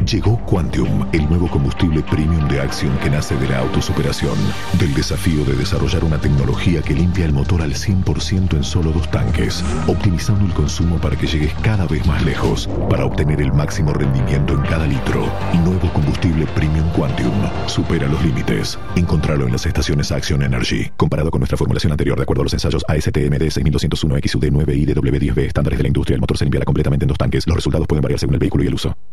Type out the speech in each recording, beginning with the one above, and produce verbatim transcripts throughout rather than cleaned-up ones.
Llegó Quantium, el nuevo combustible premium de Axion que nace de la autosuperación, del desafío de desarrollar una tecnología que limpia el motor al cien por ciento en solo dos tanques, optimizando el consumo para que llegues cada vez más lejos, para obtener el máximo rendimiento en cada litro. Nuevo combustible premium Quantium. Supera los límites. Encontralo en las estaciones Axion Energy. Comparado con nuestra formulación anterior, de acuerdo a los ensayos A S T M D seis mil doscientos uno X U D nueve I D W diez B, estándares de la industria, el motor se limpiará completamente en dos tanques. Los resultados pueden variar según el vehículo y el uso.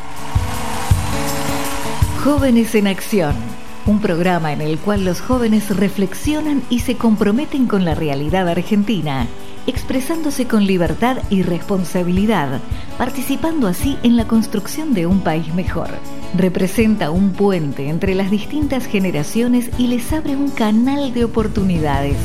Jóvenes en Acción, un programa en el cual los jóvenes reflexionan y se comprometen con la realidad argentina, expresándose con libertad y responsabilidad, participando así en la construcción de un país mejor. Representa un puente entre las distintas generaciones y les abre un canal de oportunidades.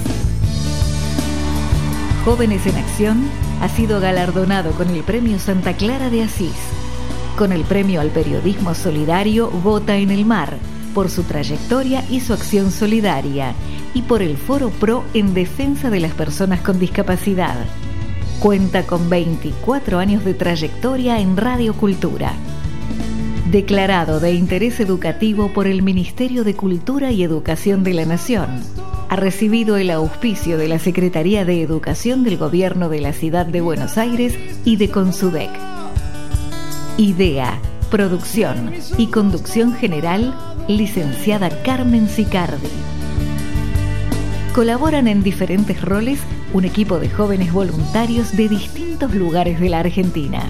Jóvenes en Acción ha sido galardonado con el Premio Santa Clara de Asís, con el Premio al Periodismo Solidario Gota en el Mar, por su trayectoria y su acción solidaria, y por el Foro Pro en defensa de las personas con discapacidad. Cuenta con veinticuatro años de trayectoria en Radio Cultura. Declarado de interés educativo por el Ministerio de Cultura y Educación de la Nación. Ha recibido el auspicio de la Secretaría de Educación del Gobierno de la Ciudad de Buenos Aires y de Consudec. Idea, producción y conducción general, licenciada Carmen Sicardi. Colaboran en diferentes roles un equipo de jóvenes voluntarios de distintos lugares de la Argentina.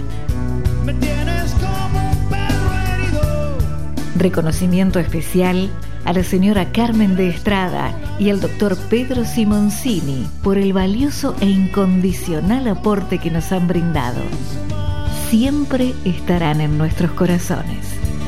Reconocimiento especial a la señora Carmen de Estrada y al doctor Pedro Simoncini por el valioso e incondicional aporte que nos han brindado. Siempre estarán en nuestros corazones.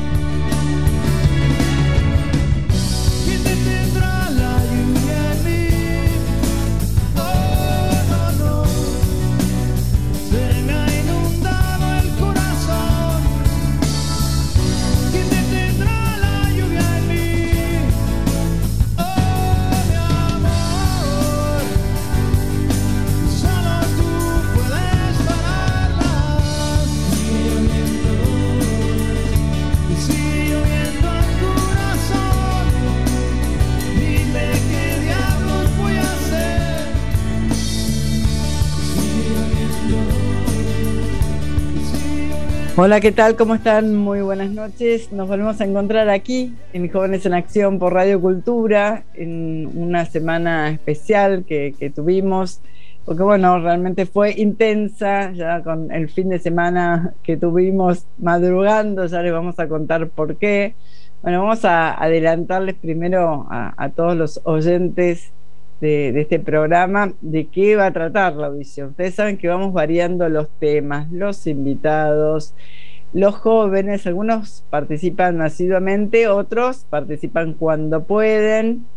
Hola, ¿qué tal? ¿Cómo están? Muy buenas noches. Nos volvemos a encontrar aquí en Jóvenes en Acción por Radio Cultura en una semana especial que, que tuvimos, porque bueno, realmente fue intensa, ya con el fin de semana que tuvimos madrugando, ya les vamos a contar por qué. Bueno, vamos a adelantarles primero a, a todos los oyentes de, de este programa de qué va a tratar la audición. Ustedes saben que vamos variando los temas, los invitados, los jóvenes. Algunos participan asiduamente, otros participan cuando pueden,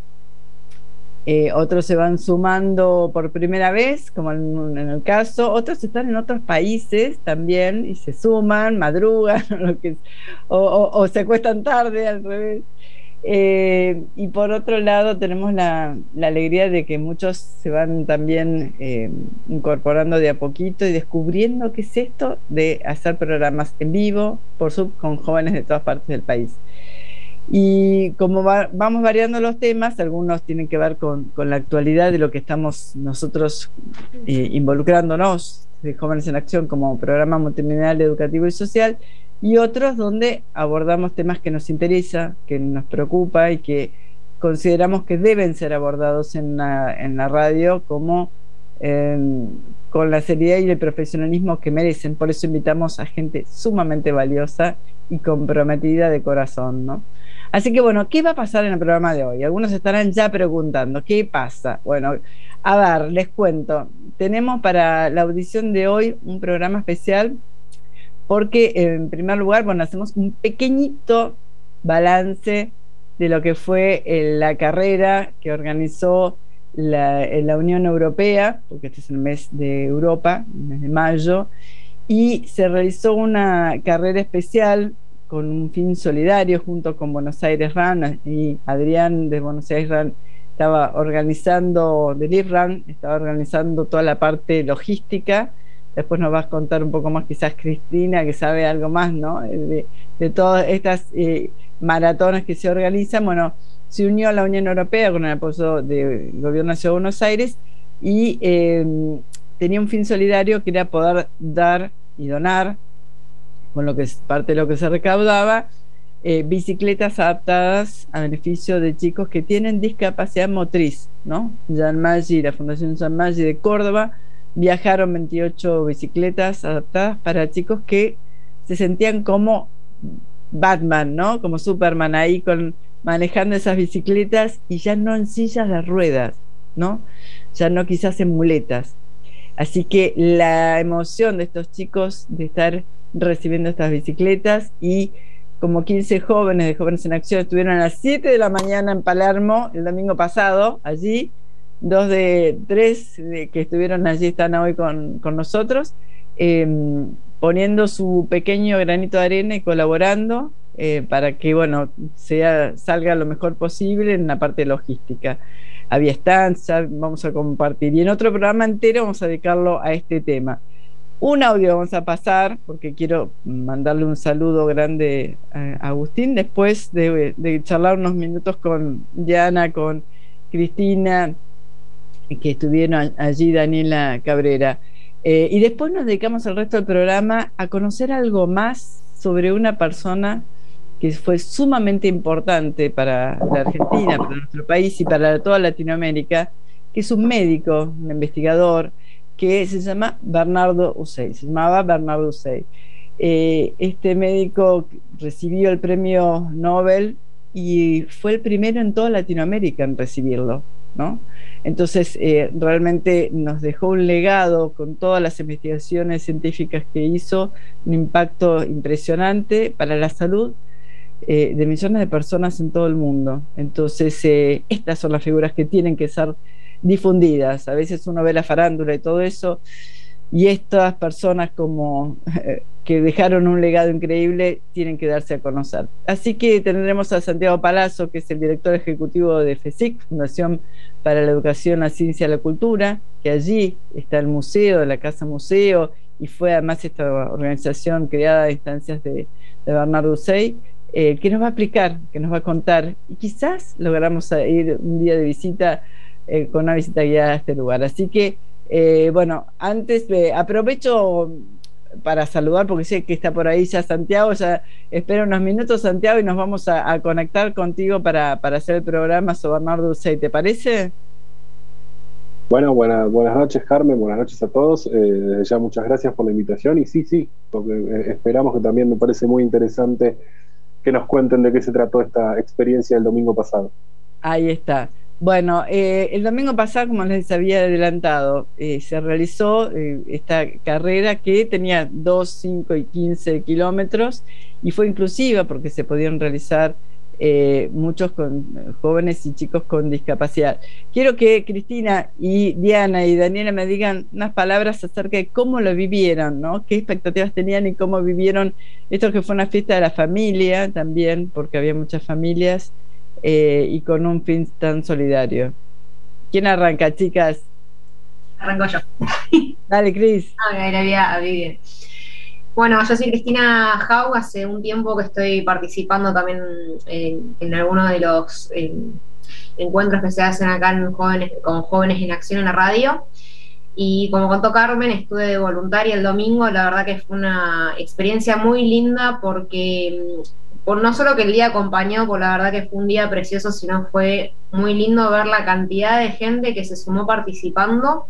eh, otros se van sumando por primera vez, como en, en el caso, otros están en otros países también y se suman, madrugan lo que, o, o, o se acuestan tarde, al revés. Eh, y por otro lado tenemos la, la alegría de que muchos se van también eh, incorporando de a poquito y descubriendo qué es esto de hacer programas en vivo por Zoom con jóvenes de todas partes del país. Y como va, vamos variando los temas, algunos tienen que ver con, con la actualidad de lo que estamos nosotros eh, involucrándonos de Jóvenes en Acción como programa multimedial educativo y social, y otros donde abordamos temas que nos interesa, que nos preocupa y que consideramos que deben ser abordados en la, en la radio como eh, con la seriedad y el profesionalismo que merecen. Por eso invitamos a gente sumamente valiosa y comprometida de corazón, ¿no? Así que bueno, ¿qué va a pasar en el programa de hoy? Algunos estarán ya preguntando, ¿qué pasa? Bueno, a ver, les cuento. Tenemos para la audición de hoy un programa especial porque en primer lugar, bueno, hacemos un pequeñito balance de lo que fue la carrera que organizó la, la Unión Europea, porque este es el mes de Europa, el mes de mayo, y se realizó una carrera especial con un fin solidario junto con Buenos Aires Run, y Adrián de Buenos Aires Run estaba organizando, del I R R A N, estaba organizando toda la parte logística después nos vas a contar un poco más quizás Cristina, que sabe algo más, ¿no? De, de todas estas eh, maratones que se organizan. Bueno, se unió a la Unión Europea con el apoyo del Gobierno de Ciudad de Buenos Aires y eh, tenía un fin solidario que era poder dar y donar, con lo que es parte de lo que se recaudaba, eh, bicicletas adaptadas a beneficio de chicos que tienen discapacidad motriz, ¿no? Jean Maggi, la Fundación Jean Maggi de Córdoba, viajaron veintiocho bicicletas adaptadas para chicos que se sentían como Batman, ¿no? Como Superman, ahí con, manejando esas bicicletas y ya no en sillas de ruedas, ¿no? Ya no quizás en muletas. Así que la emoción de estos chicos de estar recibiendo estas bicicletas, y como quince jóvenes de Jóvenes en Acción estuvieron a las siete de la mañana en Palermo el domingo pasado, allí, dos de tres de que estuvieron allí están hoy con, con nosotros, eh, poniendo su pequeño granito de arena y colaborando eh, para que, bueno, sea, salga lo mejor posible en la parte logística. Había stands, ya vamos a compartir, y en otro programa entero vamos a dedicarlo a este tema. Un audio vamos a pasar, porque quiero mandarle un saludo grande a Agustín, después de, de charlar unos minutos con Diana, con Cristina, que estuvieron allí, Daniela Cabrera. Eh, y después nos dedicamos el resto del programa a conocer algo más sobre una persona que fue sumamente importante para la Argentina, para nuestro país y para toda Latinoamérica, que es un médico, un investigador, que se llama Bernardo Uzey, se llamaba Bernardo Uzey. Eh, este médico recibió el premio Nobel y fue el primero en toda Latinoamérica en recibirlo, ¿no? Entonces eh, realmente nos dejó un legado con todas las investigaciones científicas que hizo, un impacto impresionante para la salud eh, de millones de personas en todo el mundo. Entonces eh, estas son las figuras que tienen que ser difundidas. A veces uno ve la farándula y todo eso, y estas personas como eh, que dejaron un legado increíble tienen que darse a conocer. Así que tendremos a Santiago Palazzo, que es el director ejecutivo de FESIC, Fundación para la Educación, la Ciencia y la Cultura, que allí está el museo, la Casa Museo, y fue además esta organización creada a instancias de, de Bernardo Uzey, eh, que nos va a explicar, que nos va a contar, y quizás logramos ir un día de visita eh, con una visita guiada a este lugar. Así que Eh, bueno, antes eh, aprovecho para saludar, porque sé que está por ahí ya Santiago, ya espera unos minutos, Santiago, y nos vamos a, a conectar contigo para, para hacer el programa sobre Bernardo Uzey, ¿te parece? Bueno, buena, buenas noches, Carmen, buenas noches a todos, eh, desde ya muchas gracias por la invitación, y sí, sí, porque eh, esperamos, que también me parece muy interesante que nos cuenten de qué se trató esta experiencia del domingo pasado. Ahí está. Bueno, eh, el domingo pasado, como les había adelantado, eh, se realizó eh, esta carrera que tenía dos, cinco y quince kilómetros, y fue inclusiva porque se podían realizar eh, muchos con, jóvenes y chicos con discapacidad. Quiero que Cristina y Diana y Daniela me digan unas palabras acerca de cómo lo vivieron, ¿no? Qué expectativas tenían y cómo vivieron esto, que fue una fiesta de la familia también, porque había muchas familias. Eh, y con un fin tan solidario. ¿Quién arranca, chicas? Arranco yo. Dale, Cris. Ah, la vida, bien. Bueno, yo soy Cristina Jau, hace un tiempo que estoy participando también en, en algunos de los en, encuentros que se hacen acá en jóvenes, con Jóvenes en Acción en la radio. Y como contó Carmen, estuve de voluntaria el domingo. La verdad que fue una experiencia muy linda, porque por no solo que el día acompañó, por la verdad que fue un día precioso, sino fue muy lindo ver la cantidad de gente que se sumó participando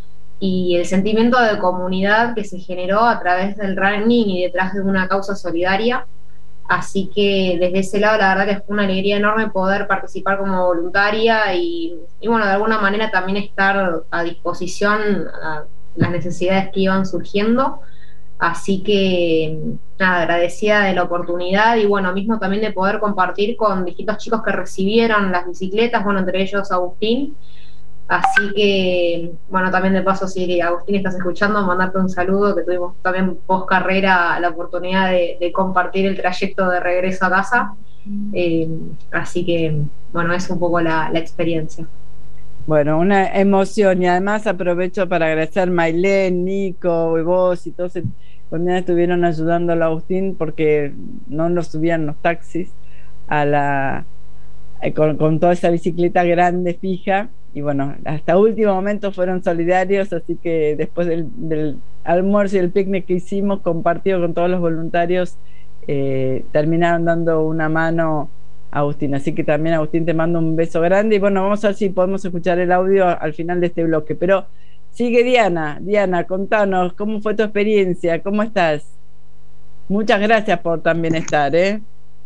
y el sentimiento de comunidad que se generó a través del running y detrás de una causa solidaria. Así que desde ese lado la verdad que fue una alegría enorme poder participar como voluntaria y, y bueno, de alguna manera también estar a disposición a las necesidades que iban surgiendo. Así que nada, agradecida de la oportunidad y bueno, mismo también de poder compartir con distintos chicos que recibieron las bicicletas, bueno, entre ellos Agustín. Así que bueno, también de paso, si Agustín estás escuchando, mandarte un saludo, que tuvimos también post carrera la oportunidad de, de compartir el trayecto de regreso a casa. Eh, así que bueno, es un poco la, la experiencia. Bueno, una emoción, y además aprovecho para agradecer a Mailén, Nico y vos y todos cuando estuvieron ayudando a Agustín porque no nos subían los taxis a la con, con toda esa bicicleta grande fija, y bueno, hasta último momento fueron solidarios, así que después del, del almuerzo y el picnic que hicimos compartido con todos los voluntarios, eh, terminaron dando una mano a Agustín, así que también Agustín te mando un beso grande, y bueno, vamos a ver si podemos escuchar el audio al final de este bloque, pero sigue Diana. Diana, contanos, ¿cómo fue tu experiencia? ¿Cómo estás? Muchas gracias por también estar, ¿eh?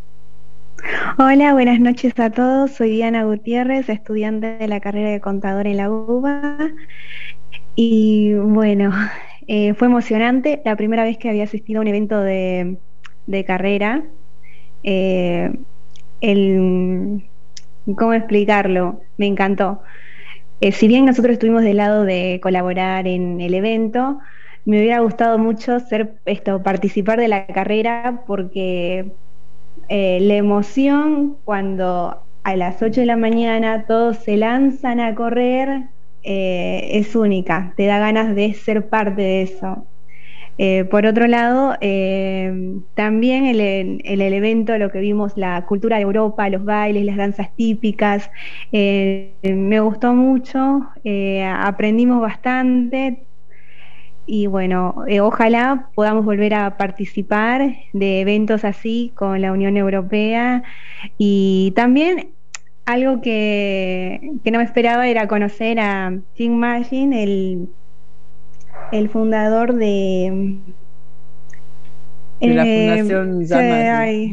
Hola, buenas noches a todos. Soy Diana Gutiérrez, estudiante de la carrera de contador en la U B A. Y bueno, eh, fue emocionante. La primera vez que había asistido a un evento de, de carrera. Eh, el, ¿Cómo explicarlo? Me encantó. Eh, si bien nosotros estuvimos del lado de colaborar en el evento, me hubiera gustado mucho ser esto, participar de la carrera, porque eh, la emoción cuando a las ocho de la mañana todos se lanzan a correr eh, es única, te da ganas de ser parte de eso. Eh, por otro lado, eh, también el, el, el evento, lo que vimos, la cultura de Europa, los bailes, las danzas típicas, eh, me gustó mucho, eh, aprendimos bastante y bueno, eh, ojalá podamos volver a participar de eventos así con la Unión Europea. Y también algo que, que no me esperaba era conocer a Jim Magin, el el fundador de, de la Fundación eh,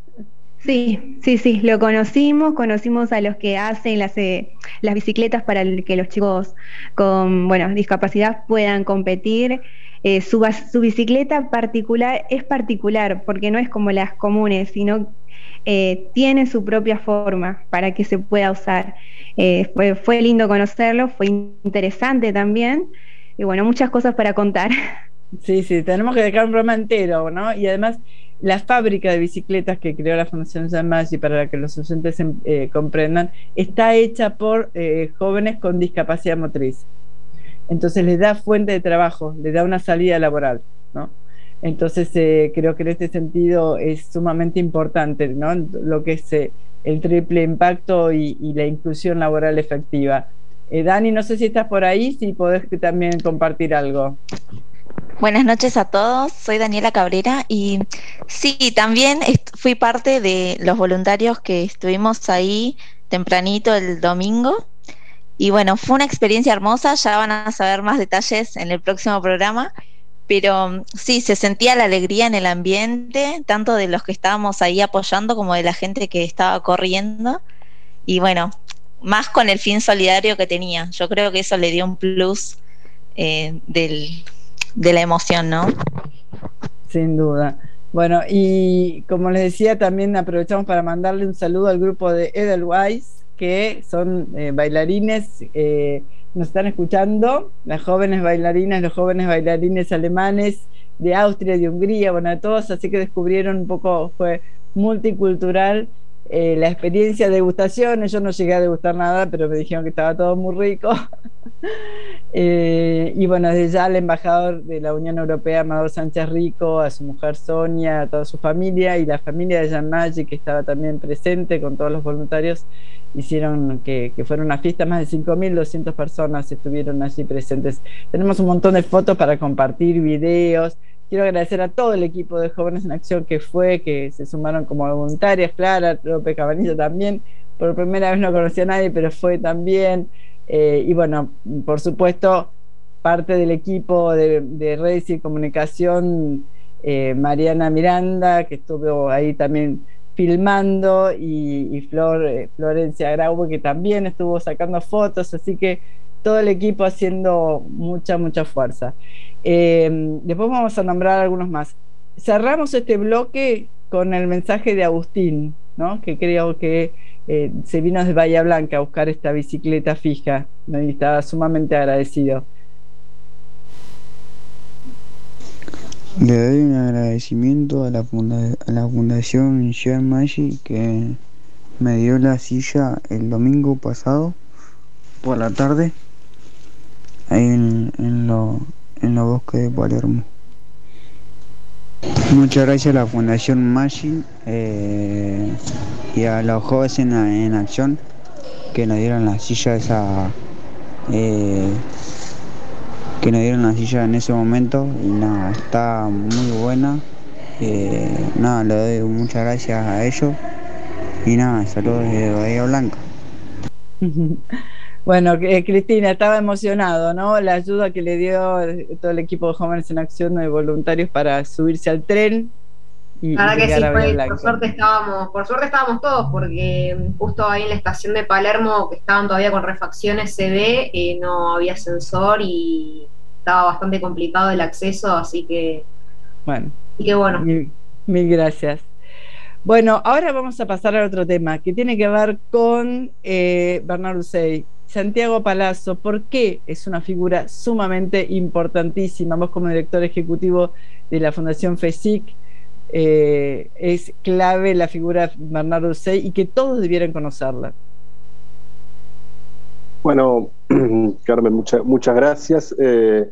sí, sí, sí, lo conocimos, conocimos a los que hacen las, eh, las bicicletas para el, que los chicos con bueno, discapacidad puedan competir. Eh, su, su bicicleta particular es particular porque no es como las comunes, sino eh, tiene su propia forma para que se pueda usar. Eh, fue, fue lindo conocerlo, fue interesante también. Y bueno, muchas cosas para contar. Sí, sí, tenemos que dejar un programa entero, ¿no? Y además, la fábrica de bicicletas que creó la Fundación Jean Maggi, para que los oyentes eh, comprendan, está hecha por eh, jóvenes con discapacidad motriz. Entonces les da fuente de trabajo, les da una salida laboral, ¿no? Entonces eh, creo que en este sentido es sumamente importante, ¿no? Lo que es eh, el triple impacto y, y la inclusión laboral efectiva. Eh, Dani, no sé si estás por ahí, si podés también compartir algo. Buenas noches a todos, soy Daniela Cabrera y sí, también fui parte de los voluntarios que estuvimos ahí tempranito el domingo y bueno, fue una experiencia hermosa, ya van a saber más detalles en el próximo programa, pero sí, se sentía la alegría en el ambiente, tanto de los que estábamos ahí apoyando como de la gente que estaba corriendo y bueno, más con el fin solidario que tenía. Yo creo que eso le dio un plus eh, del, de la emoción, ¿no? Sin duda. Bueno, y como les decía, también aprovechamos para mandarle un saludo al grupo de Edelweiss, que son eh, bailarines, eh, nos están escuchando, las jóvenes bailarinas, los jóvenes bailarines alemanes de Austria, de Hungría, bueno, de todos, así que descubrieron un poco, fue multicultural. Eh, la experiencia de degustación, yo no llegué a degustar nada, pero me dijeron que estaba todo muy rico. eh, y bueno, desde ya al embajador de la Unión Europea, Amador Sánchez Rico, a su mujer Sonia, a toda su familia y la familia de Jean Maggi, que estaba también presente con todos los voluntarios, hicieron que, que fuera una fiesta, más de cinco mil doscientas personas estuvieron allí presentes. Tenemos un montón de fotos para compartir, videos. Quiero agradecer a todo el equipo de Jóvenes en Acción que fue, que se sumaron como voluntarias, Clara, López Cabanilla también, por primera vez no conocía a nadie, pero fue también, eh, y bueno, por supuesto, parte del equipo de, de redes y comunicación, eh, Mariana Miranda, que estuvo ahí también filmando, y, y Flor, eh, Florencia Grau, que también estuvo sacando fotos, así que todo el equipo haciendo mucha, mucha fuerza. Eh, después vamos a nombrar algunos más. Cerramos este bloque con el mensaje de Agustín, ¿no? Que creo que eh, se vino desde Bahía Blanca a buscar esta bicicleta fija, ¿no? Y estaba sumamente agradecido. Le doy un agradecimiento a la, funda a la Fundación Jean Maggi, que me dio la silla el domingo pasado por la tarde, ahí en, en, lo, en los bosques de Palermo. Muchas gracias a la Fundación Maggi eh, y a los jóvenes en, en acción que nos dieron la silla esa eh, que nos dieron la silla en ese momento, y nada, está muy buena. Eh, nada, le doy muchas gracias a ellos y nada, saludos desde Bahía Blanca. Bueno, eh, Cristina, estaba emocionado, ¿no? La ayuda que le dio todo el equipo de Jóvenes en Acción de voluntarios para subirse al tren y, la verdad y que sí, a Bahía fue, Blanca. por suerte estábamos, por suerte estábamos todos, porque justo ahí en la estación de Palermo, que estaban todavía con refacciones C B, eh, no había ascensor y estaba bastante complicado el acceso, así que bueno, y que bueno. Mil, mil gracias. Bueno, ahora vamos a pasar al otro tema que tiene que ver con eh, Bernardo Uzey. Santiago Palazzo, ¿por qué es una figura sumamente importantísima? Vos como director ejecutivo de la Fundación FESIC, eh, es clave la figura de Bernardo Uzey y que todos debieran conocerla. Bueno, Carmen, mucha, muchas gracias. Eh,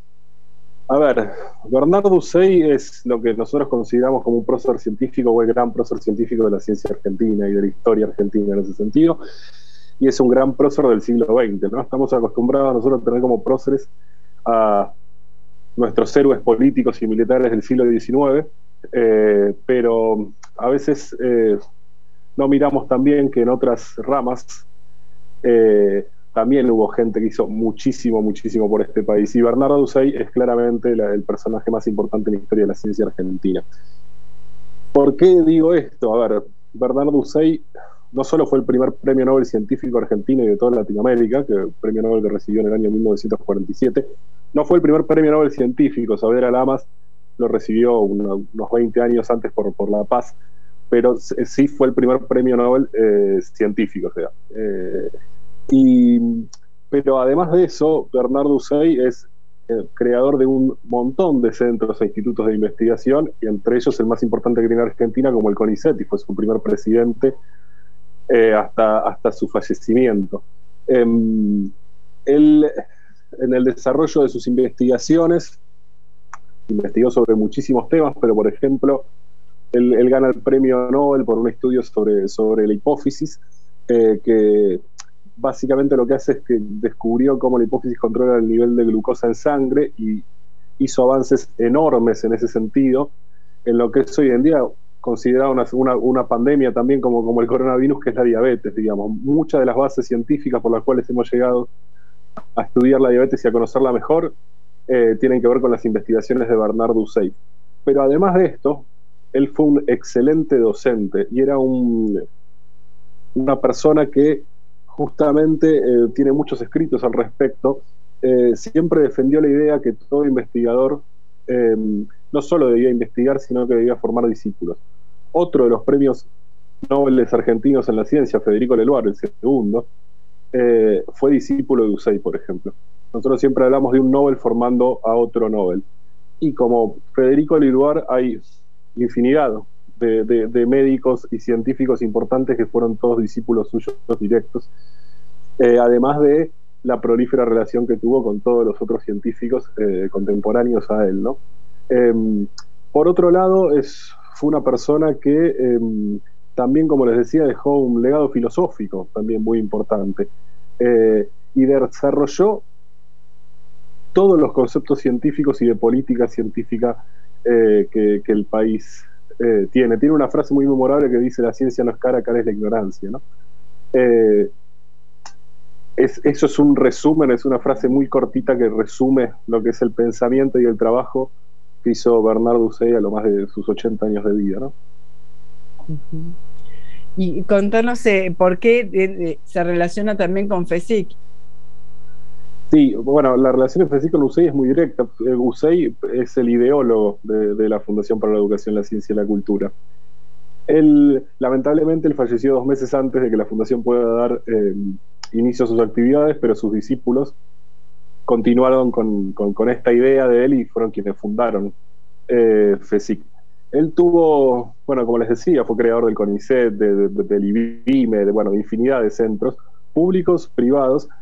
a ver, Bernardo Uzey es lo que nosotros consideramos como un prócer científico o el gran prócer científico de la ciencia argentina y de la historia argentina en ese sentido. Y es un gran prócer del siglo veinte, ¿no? Estamos acostumbrados nosotros a tener como próceres a nuestros héroes políticos y militares del siglo diecinueve, eh, pero a veces eh, no miramos también que en otras ramas eh, también hubo gente que hizo muchísimo, muchísimo por este país. Y Bernardo Uzey es claramente la, el personaje más importante en la historia de la ciencia argentina. ¿Por qué digo esto? A ver, Bernardo Uzey no solo fue el primer premio Nobel científico argentino y de toda Latinoamérica, que el premio Nobel que recibió en el año mil novecientos cuarenta y siete, no fue el primer premio Nobel científico. Saavedra Lamas lo recibió una, unos veinte años antes por, por La Paz, pero sí fue el primer premio Nobel eh, científico. O sea, eh, y, pero además de eso, Bernardo Uzey es el creador de un montón de centros e institutos de investigación, y entre ellos el más importante que tiene Argentina, como el CONICET, y fue su primer presidente Eh, hasta, hasta su fallecimiento. Eh, él, en el desarrollo de sus investigaciones, investigó sobre muchísimos temas, pero por ejemplo, él, él gana el premio Nobel por un estudio sobre, sobre la hipófisis, eh, que básicamente lo que hace es que descubrió cómo la hipófisis controla el nivel de glucosa en sangre y hizo avances enormes en ese sentido, en lo que es hoy en día considerada una, una, una pandemia también como, como el coronavirus, que es la diabetes, digamos. Muchas de las bases científicas por las cuales hemos llegado a estudiar la diabetes y a conocerla mejor eh, tienen que ver con las investigaciones de Bernardo Uzey. Pero además de esto, él fue un excelente docente y era un, una persona que justamente eh, tiene muchos escritos al respecto. Eh, siempre defendió la idea que todo investigador eh, no solo debía investigar, sino que debía formar discípulos. Otro de los premios Nobel argentinos en la ciencia, Federico Leluar, el segundo, eh, fue discípulo de Uzey, por ejemplo. Nosotros siempre hablamos de un Nobel formando a otro Nobel. Y como Federico Leluar, hay infinidad de, de, de médicos y científicos importantes que fueron todos discípulos suyos directos, eh, además de la prolífera relación que tuvo con todos los otros científicos eh, contemporáneos a él, ¿no? Eh, por otro lado, es, fue una persona que eh, también, como les decía, dejó un legado filosófico también muy importante, eh, y desarrolló todos los conceptos científicos y de política científica eh, que, que el país eh, tiene. Tiene una frase muy memorable que dice: la ciencia no es cara, cara es la ignorancia, ¿no? Eh, es, eso es un resumen, es una frase muy cortita que resume lo que es el pensamiento y el trabajo que hizo Bernardo Uzey a lo más de sus ochenta años de vida, ¿no? Uh-huh. Y contanos eh, por qué eh, se relaciona también con FESIC. Sí, bueno, la relación de FESIC con Uzey es muy directa. Uzey es el ideólogo de, de la Fundación para la Educación, la Ciencia y la Cultura. Él, lamentablemente, él falleció dos meses antes de que la Fundación pueda dar eh, inicio a sus actividades, pero sus discípulos continuaron con, con, con esta idea de él y fueron quienes fundaron eh, FESIC. Él tuvo, bueno, como les decía, fue creador del CONICET, de, de, del IBIME, de, bueno, de infinidad de centros públicos, privados,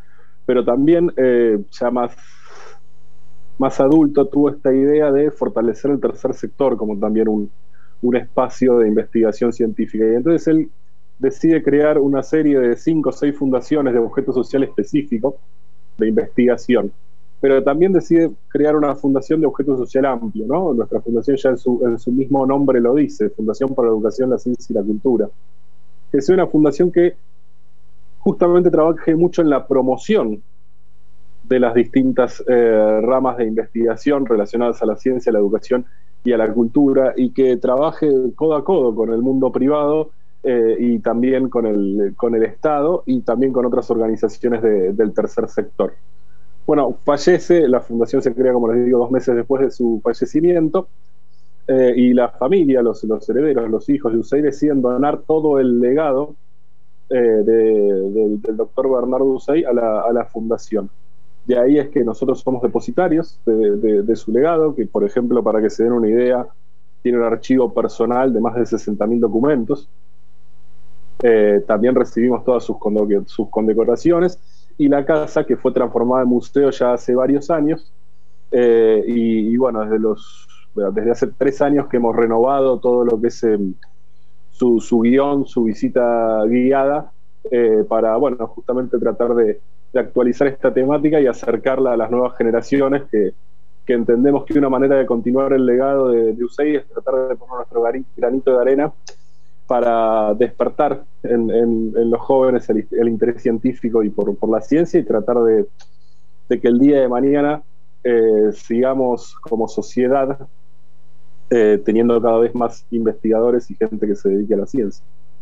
pero también eh, ya más, más adulto tuvo esta idea de fortalecer el tercer sector como también un, un espacio de investigación científica. Y entonces él decide crear una serie de cinco o seis fundaciones de objeto social específico de investigación, pero también decide crear una fundación de objeto social amplio, ¿no? Nuestra fundación ya en su, en su mismo nombre lo dice, Fundación para la Educación, la Ciencia y la Cultura, que es una fundación que justamente trabaje mucho en la promoción de las distintas eh, ramas de investigación relacionadas a la ciencia, a la educación y a la cultura, y que trabaje codo a codo con el mundo privado eh, y también con el, con el Estado y también con otras organizaciones de, del tercer sector. Bueno, fallece, la fundación se crea, como les digo, dos meses después de su fallecimiento, eh, y la familia, los, los herederos, los hijos de Usey deciden donar todo el legado eh, de, de, del doctor Bernardo Usey a la, a la fundación. De ahí es que nosotros somos depositarios de, de, de su legado, que por ejemplo, para que se den una idea, tiene un archivo personal de más de sesenta mil documentos. Eh, también recibimos todas sus, conde sus condecoraciones, y la casa, que fue transformada en museo ya hace varios años, eh, y, y bueno, desde, los, desde hace tres años que hemos renovado todo lo que es eh, su, su guión, su visita guiada, eh, para, bueno, justamente tratar de, de actualizar esta temática y acercarla a las nuevas generaciones, que, que entendemos que una manera de continuar el legado de, de Usey es tratar de poner nuestro granito de arena para despertar en, en, en los jóvenes el, el interés científico y por, por la ciencia, y tratar de, de que el día de mañana eh, sigamos como sociedad eh, teniendo cada vez más investigadores y gente que se dedique a la ciencia.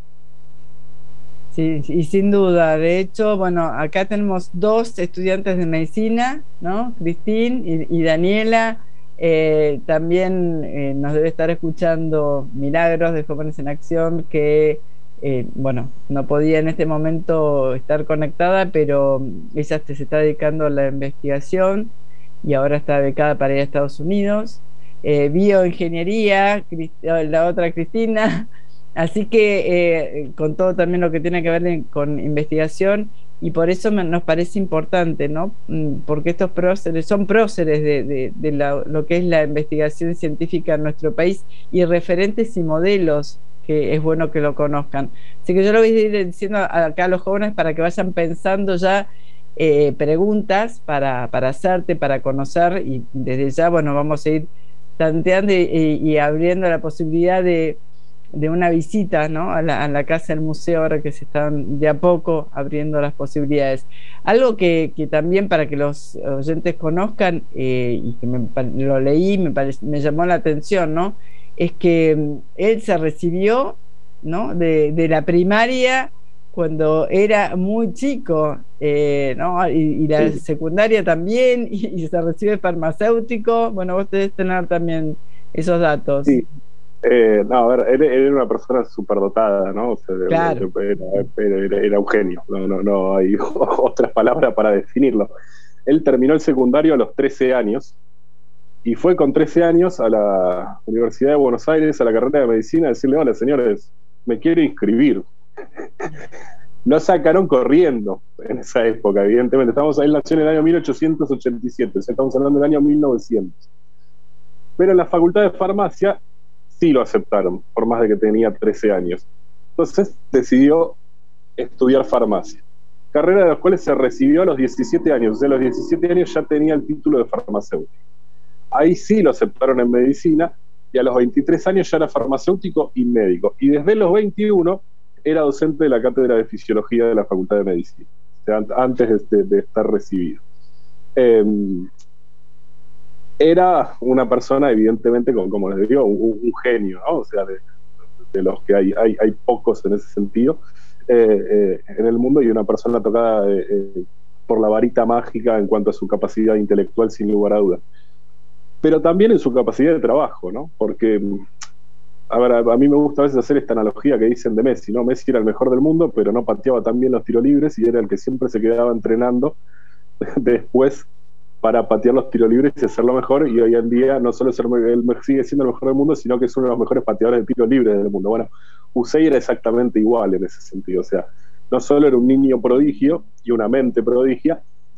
Sí, y sin duda. De hecho, bueno, acá tenemos dos estudiantes de medicina, ¿no? Cristín y, y Daniela. Eh, también eh, nos debe estar escuchando Milagros de Jóvenes en Acción, que eh, bueno, no podía en este momento estar conectada, pero ella se está dedicando a la investigación y ahora está becada para ir a Estados Unidos. Eh, bioingeniería, la otra Cristina, así que eh, con todo también lo que tiene que ver con investigación. Y por eso me, nos parece importante, ¿no? Porque estos próceres son próceres de, de, de la, lo que es la investigación científica en nuestro país, y referentes y modelos que es bueno que lo conozcan. Así que yo lo voy a ir diciendo acá a los jóvenes para que vayan pensando ya eh, preguntas para, para hacerte, para conocer, y desde ya, bueno, vamos a ir tanteando y, y, y abriendo la posibilidad de de una visita, ¿no? a, la, a la casa del museo, ahora que se están de a poco abriendo las posibilidades. Algo que, que también, para que los oyentes conozcan, eh, y que me, lo leí, me, parece, me llamó la atención, ¿no? Es que él se recibió, ¿no? de, de la primaria cuando era muy chico, eh, ¿no? y, y la sí. secundaria también, y, y se recibe farmacéutico. Bueno, vos debes tener también esos datos. Sí. Eh, no, a ver, él, él era una persona superdotada, ¿no? O sea, claro. era, era, era un genio, no, no, no hay otras palabras para definirlo. Él terminó el secundario a los trece años y fue con trece años a la Universidad de Buenos Aires, a la carrera de medicina, a decirle: hola, señores, me quiero inscribir. Lo sacaron corriendo en esa época, evidentemente. Estamos, él nació en el año mil ochocientos ochenta y siete, o sea, estamos hablando del año mil novecientos. Pero en la Facultad de Farmacia sí lo aceptaron, por más de que tenía trece años. Entonces decidió estudiar farmacia, carrera de las cuales se recibió a los diecisiete años. O sea, a los diecisiete años ya tenía el título de farmacéutico. Ahí sí lo aceptaron en medicina, y a los veintitrés años ya era farmacéutico y médico. Y desde los veintiuno era docente de la cátedra de fisiología de la Facultad de Medicina, o sea, antes de, de estar recibido. Eh, Era una persona, evidentemente, como, como les digo, un, un genio, ¿no? O sea, de, de los que hay, hay, hay pocos en ese sentido eh, eh, en el mundo, y una persona tocada eh, eh, por la varita mágica en cuanto a su capacidad intelectual, sin lugar a dudas. Pero también en su capacidad de trabajo, ¿no? Porque, a ver, a, a mí me gusta a veces hacer esta analogía que dicen de Messi, ¿no? Messi era el mejor del mundo, pero no pateaba tan bien los tiros libres, y era el que siempre se quedaba entrenando después para patear los tiros libres y hacerlo mejor, y hoy en día no solo es el, él sigue siendo el mejor del mundo, sino que es uno de los mejores pateadores de tiros libres del mundo. Bueno, Usey era exactamente igual en ese sentido. O sea, no solo era un niño prodigio y una mente prodigia,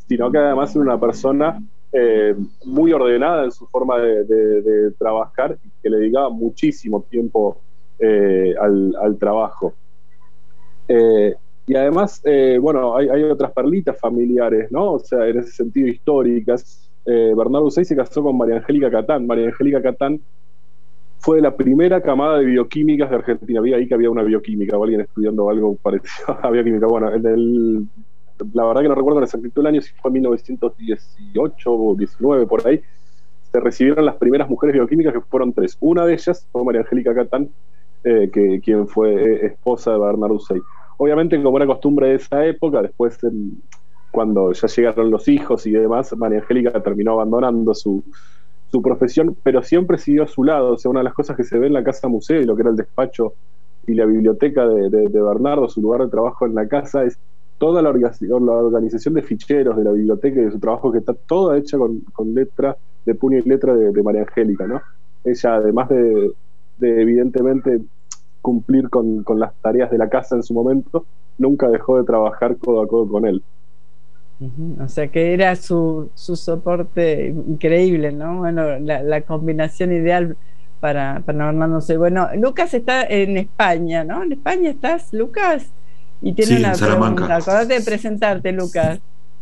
sino que además era una persona eh, muy ordenada en su forma de, de, de trabajar, y que le dedicaba muchísimo tiempo eh, al, al trabajo. Eh, y además, eh, bueno, hay, hay otras perlitas familiares, ¿no? O sea, en ese sentido históricas. Eh, Bernardo Usey se casó con María Angélica Catán. María Angélica Catán fue de la primera camada de bioquímicas de Argentina. Vi ahí que había una bioquímica o alguien estudiando algo parecido a bioquímica. Bueno, en el, la verdad que no recuerdo exactamente el año, si fue en mil novecientos dieciocho o diecinueve, por ahí, se recibieron las primeras mujeres bioquímicas, que fueron tres. Una de ellas fue María Angélica Catán, eh, que, quien fue eh, esposa de Bernardo Usey. Obviamente, como era costumbre de esa época, después, en, cuando ya llegaron los hijos y demás, María Angélica terminó abandonando su, su profesión, pero siempre siguió a su lado. O sea, una de las cosas que se ve en la casa museo y lo que era el despacho y la biblioteca de, de, de Bernardo, su lugar de trabajo en la casa, es toda la, orga, la organización de ficheros de la biblioteca y de su trabajo, que está toda hecha con, con letra, de puño y letra de, de María Angélica, ¿no? Ella, además de, de evidentemente cumplir con, con las tareas de la casa en su momento, nunca dejó de trabajar codo a codo con él. Uh-huh. O sea que era su, su soporte increíble, ¿no? Bueno, la, la combinación ideal para, para Bernardo Usey. Bueno, Lucas está en España, ¿no? ¿En España estás, Lucas? Y tiene sí, una en Salamanca. Pregunta. Acordate de presentarte, Lucas.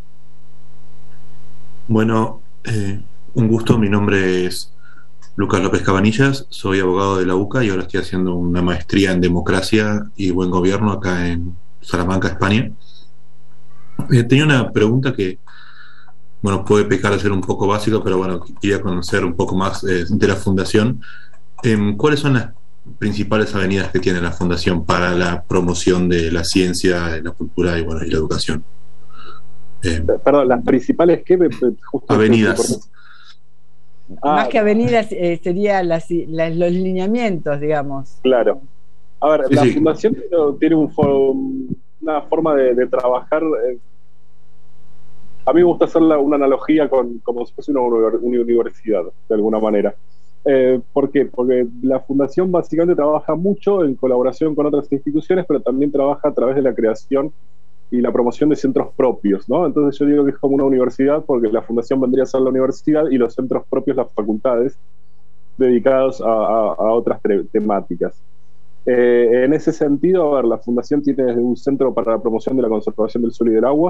Bueno, eh, un gusto. Mi nombre es Lucas López Cabanillas, soy abogado de la UCA y ahora estoy haciendo una maestría en democracia y buen gobierno acá en Salamanca, España. Eh, tenía una pregunta que, bueno, puede pecar de ser un poco básica, pero bueno, quería conocer un poco más eh, de la fundación. Eh, ¿Cuáles son las principales avenidas que tiene la fundación para la promoción de la ciencia, de la cultura y, bueno, y la educación? Eh, Perdón, ¿las principales qué? Justo avenidas. Ah, más que avenidas, bueno. eh, sería las, las, los lineamientos, digamos. Claro. A ver, sí, la sí. fundación tiene un foro, una forma de, de trabajar. Eh, a mí me gusta hacer la, una analogía con como si fuese una, una universidad, de alguna manera. Eh, ¿Por qué? Porque la fundación básicamente trabaja mucho en colaboración con otras instituciones, pero también trabaja a través de la creación y la promoción de centros propios, ¿no? Entonces yo digo que es como una universidad, porque la fundación vendría a ser la universidad y los centros propios las facultades dedicados a, a, a otras temáticas. Eh, en ese sentido, a ver, la fundación tiene un centro para la promoción de la conservación del suelo y del agua,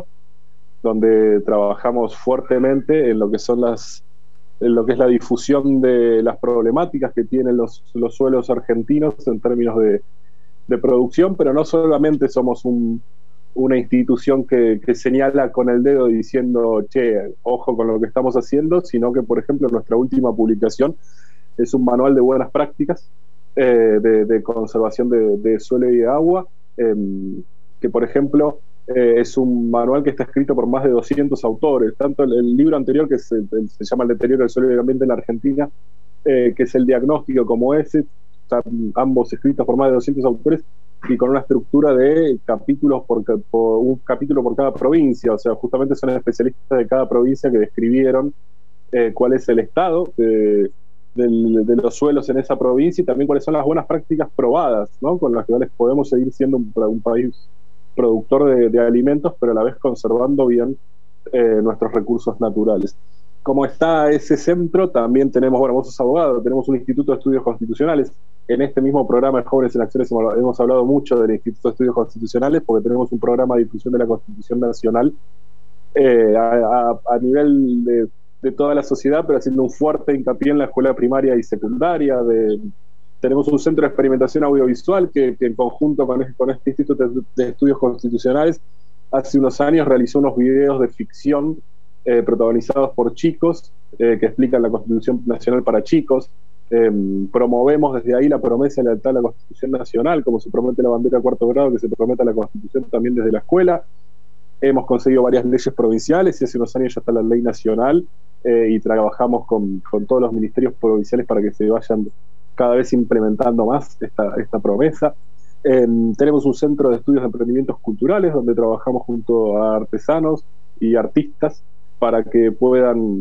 donde trabajamos fuertemente en lo que son las en lo que es la difusión de las problemáticas que tienen los, los suelos argentinos en términos de, de producción, pero no solamente somos un una institución que, que señala con el dedo diciendo, che, ojo con lo que estamos haciendo, sino que, por ejemplo, nuestra última publicación es un manual de buenas prácticas eh, de, de conservación de, de suelo y de agua, eh, que, por ejemplo, eh, es un manual que está escrito por más de doscientos autores. Tanto el, el libro anterior, que se, el, se llama El deterioro del suelo y del ambiente en la Argentina, eh, que es el diagnóstico, como ese, están ambos escritos por más de doscientos autores, y con una estructura de capítulos por, por un capítulo por cada provincia. O sea, justamente son especialistas de cada provincia que describieron eh, cuál es el estado de, de, de los suelos en esa provincia, y también cuáles son las buenas prácticas probadas, ¿no? Con las cuales podemos seguir siendo un, un país productor de, de alimentos, pero a la vez conservando bien eh, nuestros recursos naturales. Como está ese centro, también tenemos, bueno, vos sos abogado, tenemos un Instituto de Estudios Constitucionales. En este mismo programa de Jóvenes en Acciones hemos hablado mucho del Instituto de Estudios Constitucionales, porque tenemos un programa de difusión de la Constitución Nacional eh, a, a, a nivel de, de toda la sociedad, pero haciendo un fuerte hincapié en la escuela primaria y secundaria. De, tenemos un centro de experimentación audiovisual que, que en conjunto con este, con este Instituto de, de Estudios Constitucionales hace unos años realizó unos videos de ficción Eh, protagonizados por chicos eh, que explican la Constitución Nacional para chicos. Eh, promovemos desde ahí la promesa de lealtad a la Constitución Nacional, como se promete la bandera de cuarto grado, que se prometa la Constitución también desde la escuela. Hemos conseguido varias leyes provinciales y hace unos años ya está la ley nacional, eh, y trabajamos con, con todos los ministerios provinciales para que se vayan cada vez implementando más esta, esta promesa. Eh, tenemos un centro de estudios de emprendimientos culturales donde trabajamos junto a artesanos y artistas para que puedan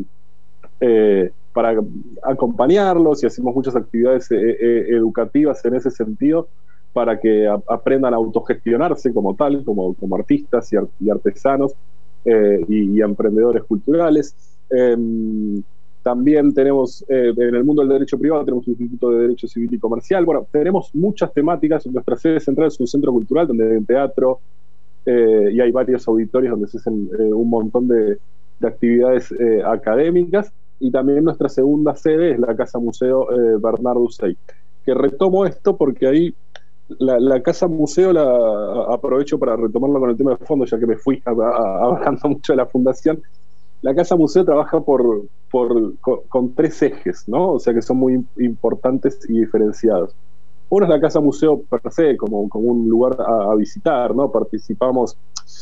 eh, para acompañarlos, y hacemos muchas actividades eh, eh, educativas en ese sentido para que a, aprendan a autogestionarse como tal, como, como artistas y, art, y artesanos, eh, y, y emprendedores culturales. Eh, también tenemos, eh, en el mundo del derecho privado, tenemos un Instituto de Derecho Civil y Comercial. Bueno, tenemos muchas temáticas. Nuestra sede central es un centro cultural donde hay un teatro eh, y hay varios auditorios donde se hacen eh, un montón de, de actividades eh, académicas. Y también nuestra segunda sede es la Casa Museo eh, Bernardo Uzey, que retomo esto porque ahí la, la Casa Museo la a, aprovecho para retomarla con el tema de fondo, ya que me fui a, a, hablando mucho de la fundación. La Casa Museo trabaja por, por con, con tres ejes, ¿no? O sea que son muy importantes y diferenciados. Uno es la Casa Museo per se, como, como un lugar a, a visitar, ¿no? Participamos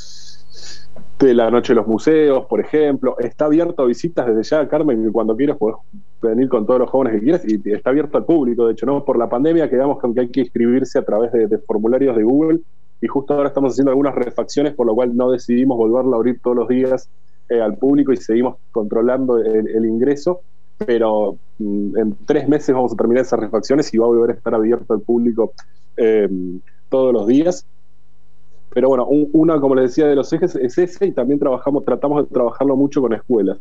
de la Noche de los Museos, por ejemplo. Está abierto a visitas desde ya, Carmen, que cuando quieras podés venir con todos los jóvenes que quieras, y está abierto al público. De hecho, ¿no? Por la pandemia quedamos con que hay que inscribirse a través de, de formularios de Google, y justo ahora estamos haciendo algunas refacciones, por lo cual no decidimos volverlo a abrir todos los días eh, al público y seguimos controlando el, el ingreso, pero mm, en tres meses vamos a terminar esas refacciones y va a volver a estar abierto al público eh, todos los días. Pero bueno, un, una, como les decía, de los ejes es ese, y también trabajamos, tratamos de trabajarlo mucho con escuelas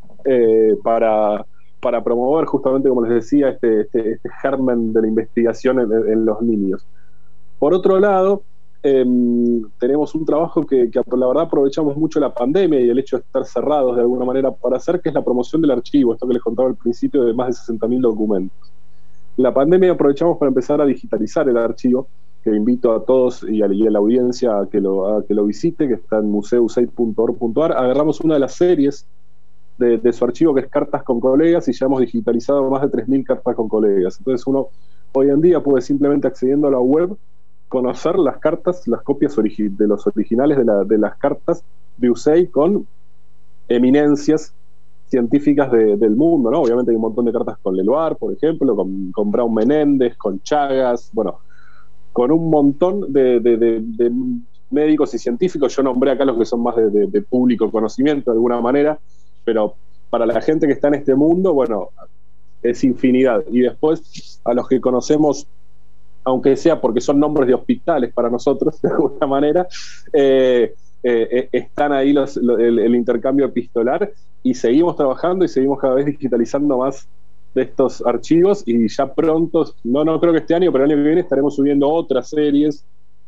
eh, para, para promover justamente, como les decía, este, este, este germen de la investigación en, en los niños. Por otro lado, eh, tenemos un trabajo que, que la verdad aprovechamos mucho la pandemia y el hecho de estar cerrados de alguna manera para hacer, que es la promoción del archivo, esto que les contaba al principio, de más de sesenta mil documentos. La pandemia aprovechamos para empezar a digitalizar el archivo, que invito a todos y a, y a la audiencia a que, lo, a que lo visite, que está en museo uzey punto org punto ar. Agarramos una de las series de, de su archivo, que es Cartas con Colegas, y ya hemos digitalizado más de tres mil cartas con colegas. Entonces uno hoy en día puede, simplemente accediendo a la web, conocer las cartas, las copias origi de los originales de, la, de las cartas de Uzey con eminencias científicas de, del mundo, ¿no? Obviamente hay un montón de cartas con Leloir, por ejemplo, con, con Braun Menéndez, con Chagas, bueno, con un montón de, de, de, de médicos y científicos. Yo nombré acá los que son más de, de, de público conocimiento de alguna manera, pero para la gente que está en este mundo, bueno, es infinidad. Y después, a los que conocemos, aunque sea porque son nombres de hospitales para nosotros, de alguna manera, eh, eh, están ahí los, los, el, el intercambio epistolar, y seguimos trabajando y seguimos cada vez digitalizando más de estos archivos, y ya pronto, no, no creo que este año, pero el año que viene estaremos subiendo otras series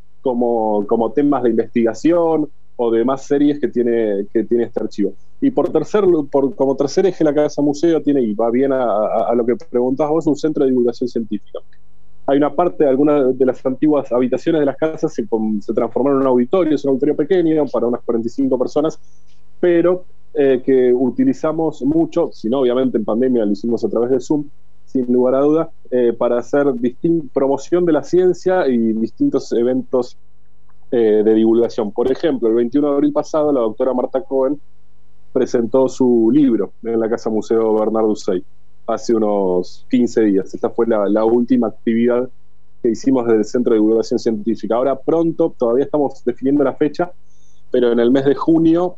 como, como temas de investigación o demás series que tiene, que tiene este archivo. Y por tercer, por, como tercer eje, la Casa Museo tiene, y va bien a, a, a lo que preguntás vos, un centro de divulgación científica. Hay una parte de algunas de las antiguas habitaciones de las casas se, se transformaron en un auditorio, es un auditorio pequeño para unas cuarenta y cinco personas, pero eh, que utilizamos mucho, si no obviamente en pandemia lo hicimos a través de Zoom, sin lugar a duda, eh, para hacer promoción de la ciencia y distintos eventos eh, de divulgación. Por ejemplo, el veintiuno de abril pasado, la doctora Marta Cohen presentó su libro en la Casa Museo Bernardo Uzey, hace unos quince días. Esta fue la, la última actividad que hicimos desde el Centro de Divulgación Científica. Ahora pronto, todavía estamos definiendo la fecha, pero en el mes de junio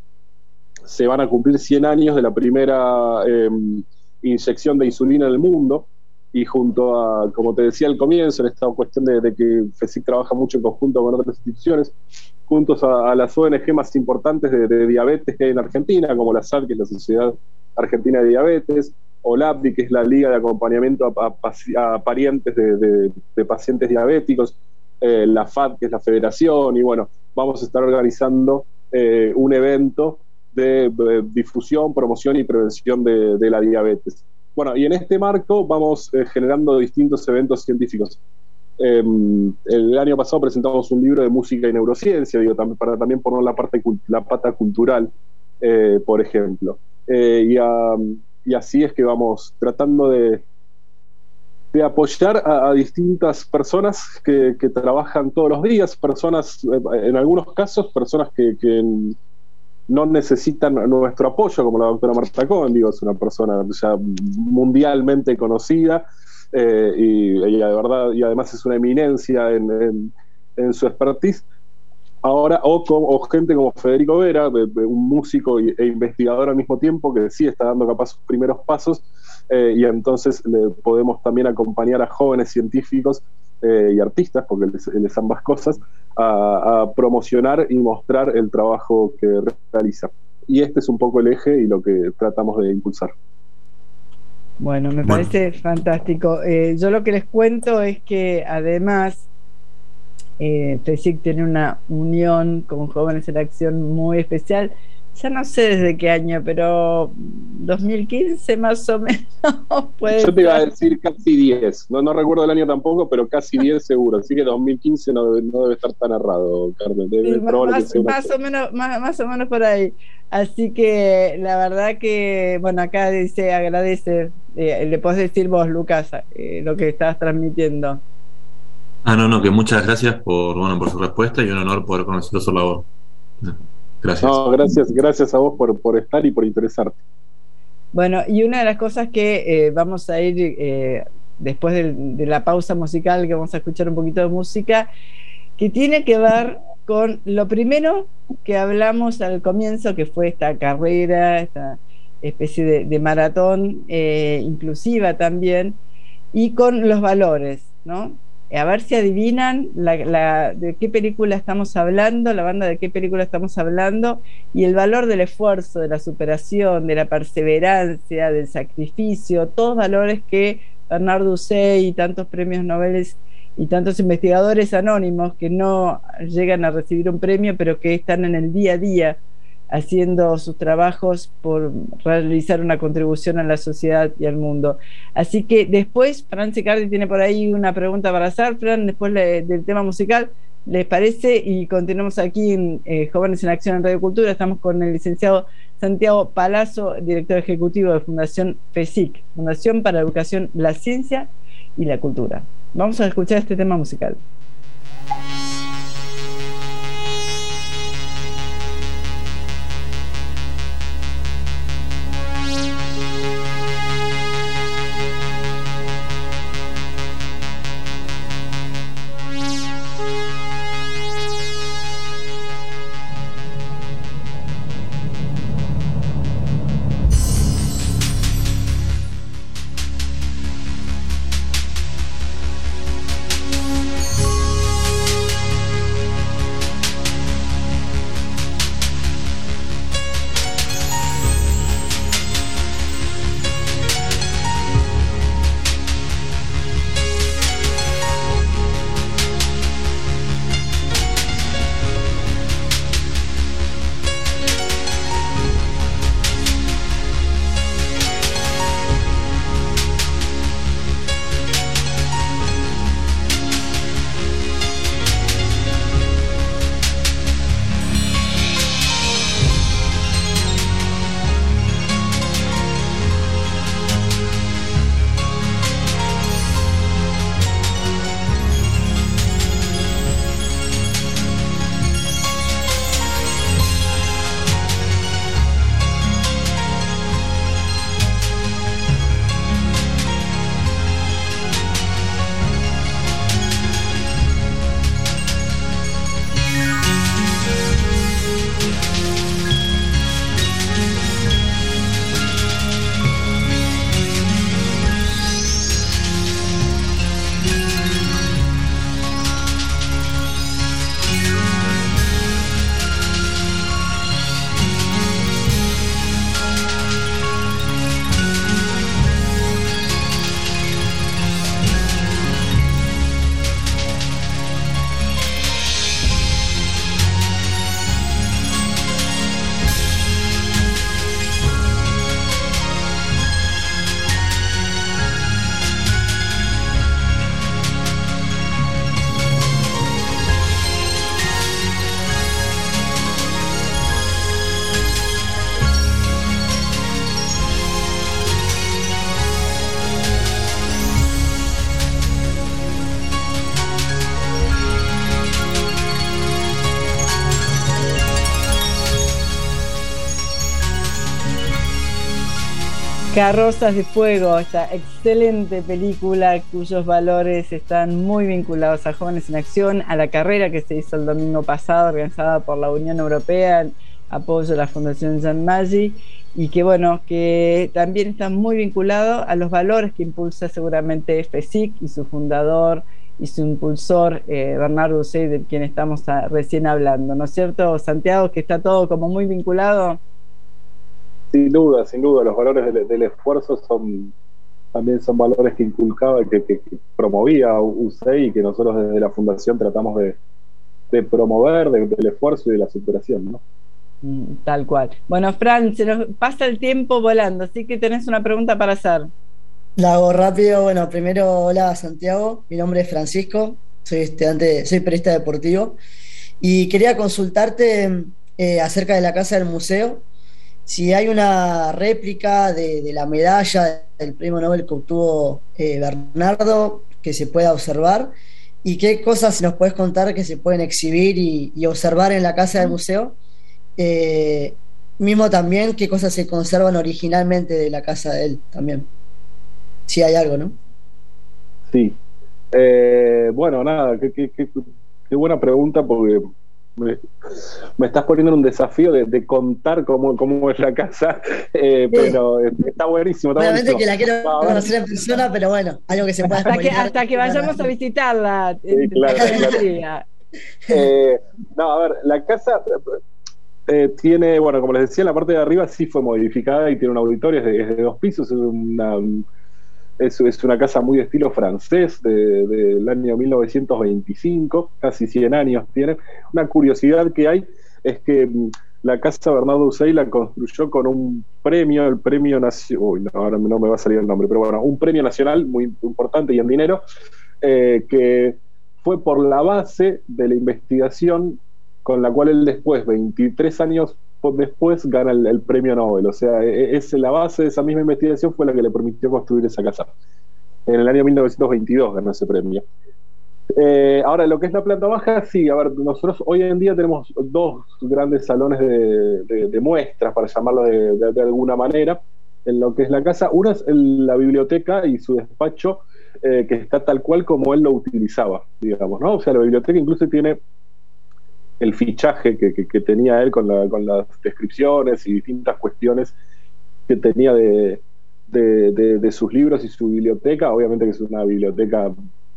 se van a cumplir cien años de la primera eh, inyección de insulina en el mundo, y junto a, como te decía al comienzo, en esta cuestión de, de que FESIC trabaja mucho en conjunto con otras instituciones, juntos a, a las O N G más importantes de, de diabetes que hay en Argentina, como la S A D, que es la Sociedad Argentina de Diabetes, o la A P D I, que es la Liga de Acompañamiento a, a, a Parientes de, de, de Pacientes Diabéticos, eh, la F A D, que es la Federación, y bueno, vamos a estar organizando eh, un evento de, de difusión, promoción y prevención de, de la diabetes. Bueno, y en este marco vamos eh, generando distintos eventos científicos. Eh, el año pasado presentamos un libro de música y neurociencia, digo, también, para también poner la, parte, la pata cultural, eh, por ejemplo. Eh, y, a, y así es que vamos tratando de, de apoyar a, a distintas personas que, que trabajan todos los días, personas, en algunos casos, personas que, que no necesitan nuestro apoyo, como la doctora Marta Cohen, digo, es una persona ya mundialmente conocida, eh, y, y de verdad, y además es una eminencia en, en, en su expertise. Ahora, o, o gente como Federico Vera, un músico e investigador al mismo tiempo, que sí está dando capaz sus primeros pasos, eh, y entonces le podemos también acompañar a jóvenes científicos eh, y artistas, porque les, les ambas cosas, a, a promocionar y mostrar el trabajo que realiza. y este es un poco el eje y lo que tratamos de impulsar. Bueno, me Bueno. parece fantástico. Eh, yo lo que les cuento es que además eh, FESIC tiene una unión con Jóvenes en Acción muy especial. Ya no sé desde qué año, pero dos mil quince más o menos puede Yo te iba a ser. decir casi diez, no, no recuerdo el año tampoco, pero casi diez seguro, así que dos mil quince no debe, no debe estar tan errado, Carmen, debe, Sí, es probable más, que sea una- más o menos, más, más o menos por ahí. Así que la verdad que, bueno, acá dice agradece, eh, le podés decir vos, Lucas, eh, lo que estás transmitiendo. Ah, no, no, que muchas gracias por, bueno, por su respuesta y un honor poder conocer su labor. Gracias. No, gracias, gracias a vos por, por estar y por interesarte. Bueno, y una de las cosas que eh, vamos a ir eh, después de, de la pausa musical, que vamos a escuchar un poquito de música, que tiene que ver con lo primero que hablamos al comienzo, que fue esta carrera, esta especie de, de maratón eh, inclusiva también, y con los valores, ¿no? A ver si adivinan la, la, de qué película estamos hablando, la banda de qué película estamos hablando, y el valor del esfuerzo, de la superación, de la perseverancia, del sacrificio, todos valores que Bernardo Hussein y tantos premios Nobel y tantos investigadores anónimos que no llegan a recibir un premio, pero que están en el día a día haciendo sus trabajos por realizar una contribución a la sociedad y al mundo. Así que después, Fran Sicardi tiene por ahí una pregunta para hacer, Fran, después le, del tema musical, ¿les parece? Y continuamos aquí en eh, Jóvenes en Acción en Radio Cultura. Estamos con el licenciado Santiago Palazzo, director ejecutivo de Fundación FESIC, Fundación para la Educación, la Ciencia y la Cultura. Vamos a escuchar este tema musical. Carrozas de Fuego, esta excelente película cuyos valores están muy vinculados a Jóvenes en Acción, a la carrera que se hizo el domingo pasado, organizada por la Unión Europea, en apoyo a la Fundación Jean Maggi, y que bueno, que también está muy vinculado a los valores que impulsa seguramente FESIC y su fundador y su impulsor, eh, Bernardo Hussein, de quien estamos a, recién hablando, ¿no es cierto, Santiago? Que está todo como muy vinculado. Sin duda, sin duda, los valores del, del esfuerzo son también son valores que inculcaba y que, que, que promovía U C E I y que nosotros desde la Fundación tratamos de, de promover, de, del esfuerzo y de la superación, ¿no? Tal cual. Bueno, Fran, se nos pasa el tiempo volando, así que tenés una pregunta para hacer. La hago rápido. Bueno, primero, hola Santiago, mi nombre es Francisco, soy estudiante, soy periodista deportivo y quería consultarte eh, acerca de la Casa del Museo, si hay una réplica de, de la medalla del premio Nobel que obtuvo eh, Bernardo que se pueda observar, y qué cosas nos puedes contar que se pueden exhibir y, y observar en la Casa del Museo. Eh, mismo también qué cosas se conservan originalmente de la casa de él también, si hay algo, ¿no? Sí. Eh, bueno, nada, qué, qué, qué, qué buena pregunta, porque me, me estás poniendo en un desafío de, de contar cómo, cómo es la casa, eh, sí. Pero está buenísimo. Está Obviamente buenísimo. Que la quiero Va, conocer en persona, pero bueno, algo que se pueda hasta que, hasta que vayamos a visitarla. Sí, claro, claro. Eh, no, a ver, la casa eh, tiene, bueno, como les decía, la parte de arriba sí fue modificada y tiene un auditorio, es de, es de dos pisos, es una, es, es una casa muy de estilo francés de, del año mil novecientos veinticinco, casi cien años tiene. Una curiosidad que hay es que la casa Bernardo U C E I la construyó con un premio, el premio nacional, uy, no, ahora no me va a salir el nombre, pero bueno, un premio nacional muy importante y en dinero, eh, que fue por la base de la investigación con la cual él después, veintitrés años después, gana el, el premio Nobel. O sea, es, la base de esa misma investigación fue la que le permitió construir esa casa. En el año mil novecientos veintidós ganó ese premio. Eh, ahora, lo que es la planta baja, sí, a ver, nosotros hoy en día tenemos dos grandes salones de, de, de muestras, para llamarlo de, de, de alguna manera, en lo que es la casa. Una es el, la biblioteca y su despacho, eh, que está tal cual como él lo utilizaba, digamos, ¿no? O sea, la biblioteca incluso tiene el fichaje que, que, que tenía él con, la, con las descripciones y distintas cuestiones que tenía de, de, de, de sus libros y su biblioteca. Obviamente que es una biblioteca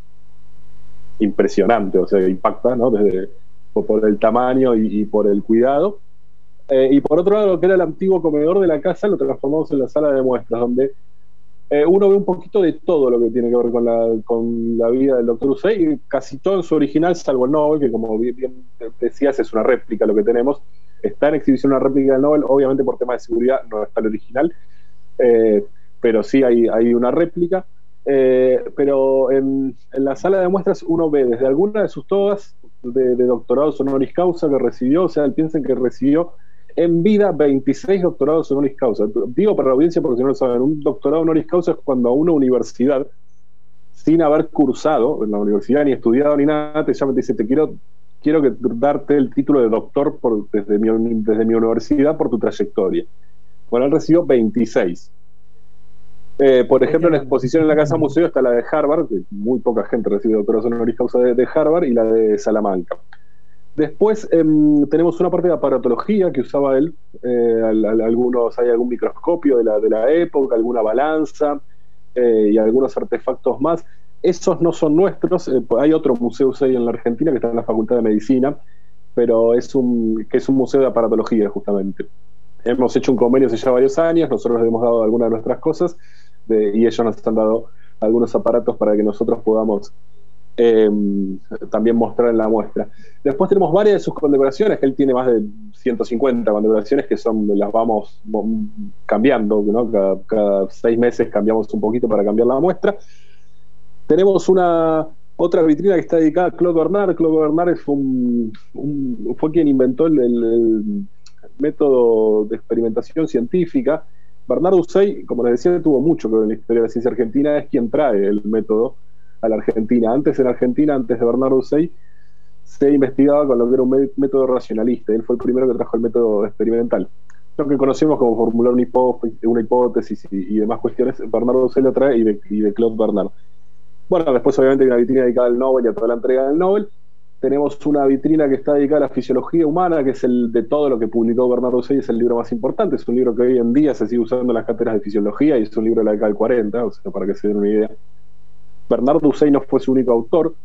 impresionante, o sea, impacta, ¿no? Desde, por el tamaño y, y por el cuidado. Eh, y por otro lado, lo que era el antiguo comedor de la casa lo transformamos en la sala de muestras, donde eh, uno ve un poquito de todo lo que tiene que ver con la, con la vida del doctor U C E I, y casi todo en su original, salvo el Nobel, que como bien decías es una réplica lo que tenemos. Está en exhibición una réplica del Nobel, obviamente por temas de seguridad no está el original, eh, pero sí hay, hay una réplica. Eh, pero en, en la sala de muestras uno ve desde alguna de sus togas de, de doctorados honoris causa que recibió, o sea, piensen que recibió en vida veintiséis doctorados honoris causa. Digo para la audiencia porque si no lo saben, un doctorado honoris causa es cuando a una universidad, sin haber cursado en la universidad ni estudiado ni nada, te llama y te dice, te quiero, quiero que darte el título de doctor por, desde, mi, desde mi universidad por tu trayectoria. Bueno, él recibió veintiséis. Eh, por ejemplo, en la exposición en la Casa Museo está la de Harvard, que muy poca gente recibe doctorados honoris causa de, de Harvard, y la de Salamanca. Después eh, tenemos una parte de aparatología que usaba él, eh, al, al, algunos, hay algún microscopio de la, de la época, alguna balanza eh, y algunos artefactos más. Esos no son nuestros, eh, hay otro museo U C E I en la Argentina que está en la Facultad de Medicina, pero es un, que es un museo de aparatología justamente. Hemos hecho un convenio hace ya varios años, nosotros les hemos dado algunas de nuestras cosas de, y ellos nos han dado algunos aparatos para que nosotros podamos eh, también mostrar en la muestra. Después tenemos varias de sus condecoraciones, que él tiene más de ciento cincuenta condecoraciones que son, las vamos cambiando, ¿no? Cada, cada seis meses cambiamos un poquito para cambiar la muestra. Tenemos una otra vitrina que está dedicada a Claude Bernard. Claude Bernard fue, un, un, fue quien inventó el, el, el método de experimentación científica. Bernardo U C E I, como les decía, tuvo mucho que ver en la historia de la ciencia argentina, es quien trae el método a la Argentina. Antes en Argentina, antes de Bernardo U C E I, se investigaba con lo que era un método racionalista. Él fue el primero que trajo el método experimental. Lo que conocemos como formular una, hipó una hipótesis y, y demás cuestiones, Bernardo U C E I lo trae y de, y de Claude Bernard. Bueno, después obviamente hay una vitrina dedicada al Nobel y a toda la entrega del Nobel. Tenemos una vitrina que está dedicada a la fisiología humana, que es el de todo lo que publicó Bernardo U C E I, es el libro más importante. Es un libro que hoy en día se sigue usando en las cátedras de fisiología y es un libro de la década del cuarenta, o sea, para que se den una idea. Bernardo U C E I no fue su único autor.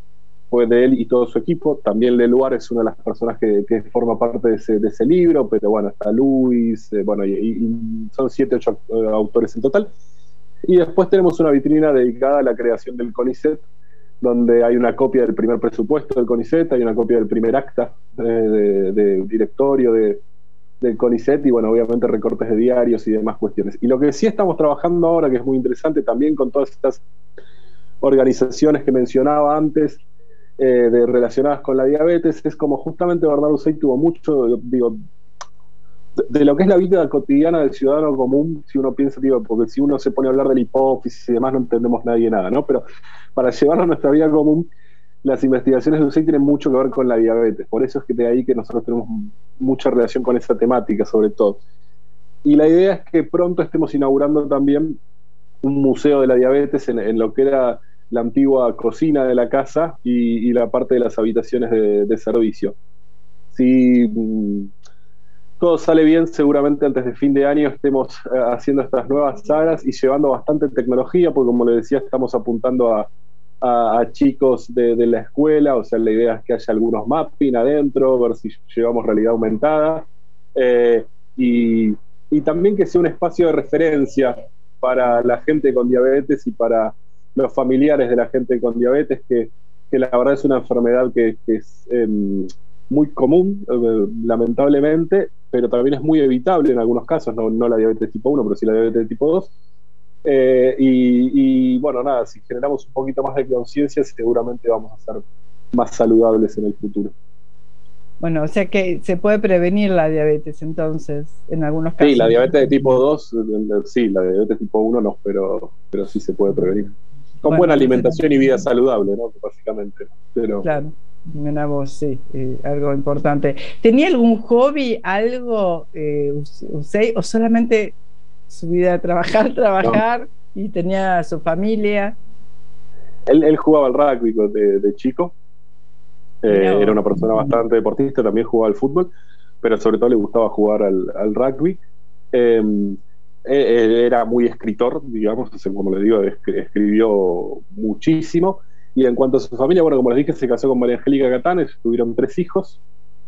fue de él y todo su equipo. También Leluar es una de las personas que, que forma parte de ese, de ese libro, pero bueno, está Luis, eh, bueno, y, y son siete, ocho autores en total. Y después tenemos una vitrina dedicada a la creación del CONICET, donde hay una copia del primer presupuesto del CONICET, hay una copia del primer acta eh, de, de directorio de, del CONICET y bueno, obviamente recortes de diarios y demás cuestiones. Y lo que sí estamos trabajando ahora, que es muy interesante también con todas estas organizaciones que mencionaba antes, eh, de, relacionadas con la diabetes, es como justamente Bernardo Uzey tuvo mucho, digo, de, de lo que es la vida cotidiana del ciudadano común, si uno piensa, digo, porque si uno se pone a hablar de la hipófisis y demás, no entendemos nadie nada, ¿no? Pero para llevarlo a nuestra vida común, las investigaciones de Uzey tienen mucho que ver con la diabetes, por eso es que de ahí que nosotros tenemos mucha relación con esa temática, sobre todo. Y la idea es que pronto estemos inaugurando también un museo de la diabetes en, en lo que era la antigua cocina de la casa y, y la parte de las habitaciones de, de servicio. Si mm, todo sale bien, seguramente antes de fin de año estemos eh, haciendo estas nuevas salas y llevando bastante tecnología, porque como les decía, estamos apuntando a, a, a chicos de, de la escuela, o sea, la idea es que haya algunos mapping adentro, ver si llevamos realidad aumentada, eh, y, y también que sea un espacio de referencia para la gente con diabetes y para los familiares de la gente con diabetes, que, que la verdad es una enfermedad que, que es eh, muy común, eh, lamentablemente, pero también es muy evitable en algunos casos, no, no la diabetes tipo uno, pero sí la diabetes tipo dos. Eh, y, y bueno, nada, si generamos un poquito más de conciencia, seguramente vamos a ser más saludables en el futuro. Bueno, o sea que se puede prevenir la diabetes entonces, en algunos casos. Sí, la diabetes de tipo dos, sí, la diabetes tipo uno no, pero, pero sí se puede prevenir. Con bueno, buena alimentación y vida saludable, ¿no? Básicamente. Pero... Claro, mira vos, sí, eh, algo importante. ¿Tenía algún hobby, algo, eh, Uzey, o solamente su vida de trabajar, trabajar, no. y tenía su familia? Él, él jugaba al rugby de, de chico. Eh, era una persona bastante deportista, también jugaba al fútbol, pero sobre todo le gustaba jugar al, al rugby. Eh, eh, era muy escritor, digamos, como les digo, escribió muchísimo. Y en cuanto a su familia, bueno, como les dije, se casó con María Angélica Catán, tuvieron tres hijos,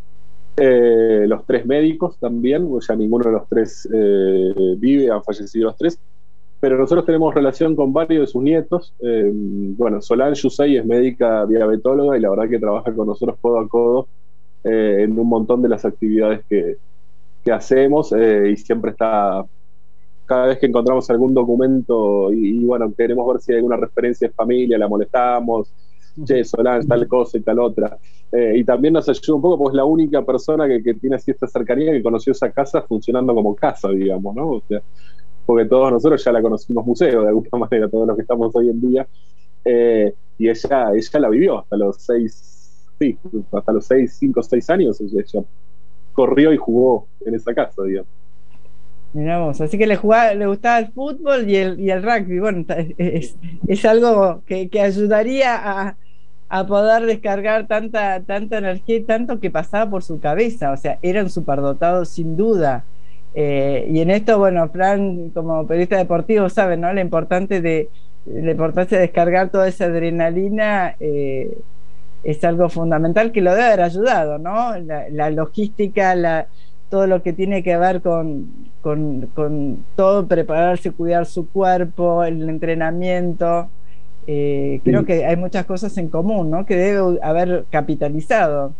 eh, los tres médicos también, pues ya ninguno de los tres eh, vive, han fallecido los tres. Pero nosotros tenemos relación con varios de sus nietos. Eh, bueno, Solange Uzey es médica diabetóloga y la verdad que trabaja con nosotros codo a codo eh, en un montón de las actividades que, que hacemos, eh, y siempre está, cada vez que encontramos algún documento y, y bueno, queremos ver si hay alguna referencia de familia, la molestamos, che, Solange, tal cosa y tal otra. Eh, y también nos ayuda un poco, porque es la única persona que, que tiene así esta cercanía, que conoció esa casa funcionando como casa, digamos, ¿no? O sea, porque todos nosotros ya la conocimos museo de alguna manera, todos los que estamos hoy en día, eh, y ella ella la vivió hasta los seis, sí, hasta los seis, cinco, seis años, ella corrió y jugó en esa casa, digamos. Miramos, así que le jugaba, le gustaba el fútbol y el, y el rugby. Bueno, es, es algo que, que ayudaría a, a poder descargar tanta, tanta energía y tanto que pasaba por su cabeza. O sea, era un superdotado sin duda. Eh, y en esto, bueno, Fran, como periodista deportivo, sabe, ¿no? La importante de la importancia de descargar toda esa adrenalina eh, es algo fundamental que lo debe haber ayudado, ¿no? La, la logística, la, todo lo que tiene que ver con, con, con todo, prepararse, cuidar su cuerpo, el entrenamiento. Eh, creo sí. que hay muchas cosas en común, ¿no? Que debe haber capitalizado.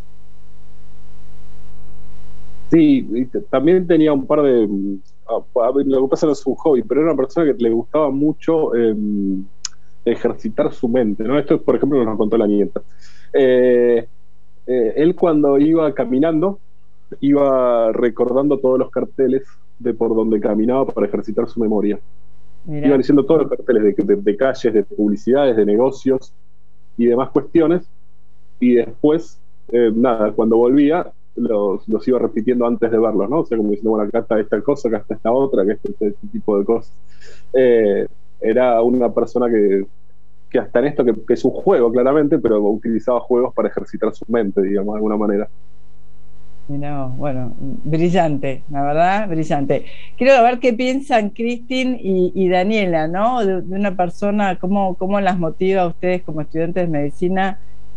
Sí, también tenía un par de... A ver, lo que pasa no es un hobby, pero era una persona que le gustaba mucho eh, ejercitar su mente, ¿no? Esto, por ejemplo, nos lo contó la nieta. Eh, eh, él cuando iba caminando, iba recordando todos los carteles de por donde caminaba para ejercitar su memoria. Mirá. Iba diciendo todos los carteles de, de, de calles, de publicidades, de negocios y demás cuestiones, y después, eh, nada, cuando volvía... Los, los iba repitiendo antes de verlos, ¿no? O sea, como diciendo, bueno, acá está esta cosa, acá está esta otra, acá está este, este tipo de cosas. Eh, era una persona que, que hasta en esto, que, que es un juego, claramente, pero utilizaba juegos para ejercitar su mente, digamos, de alguna manera. No, bueno, brillante, la verdad, brillante. Quiero ver qué piensan Cristin y, y Daniela, ¿no? De, de una persona, cómo, cómo las motiva a ustedes como estudiantes de medicina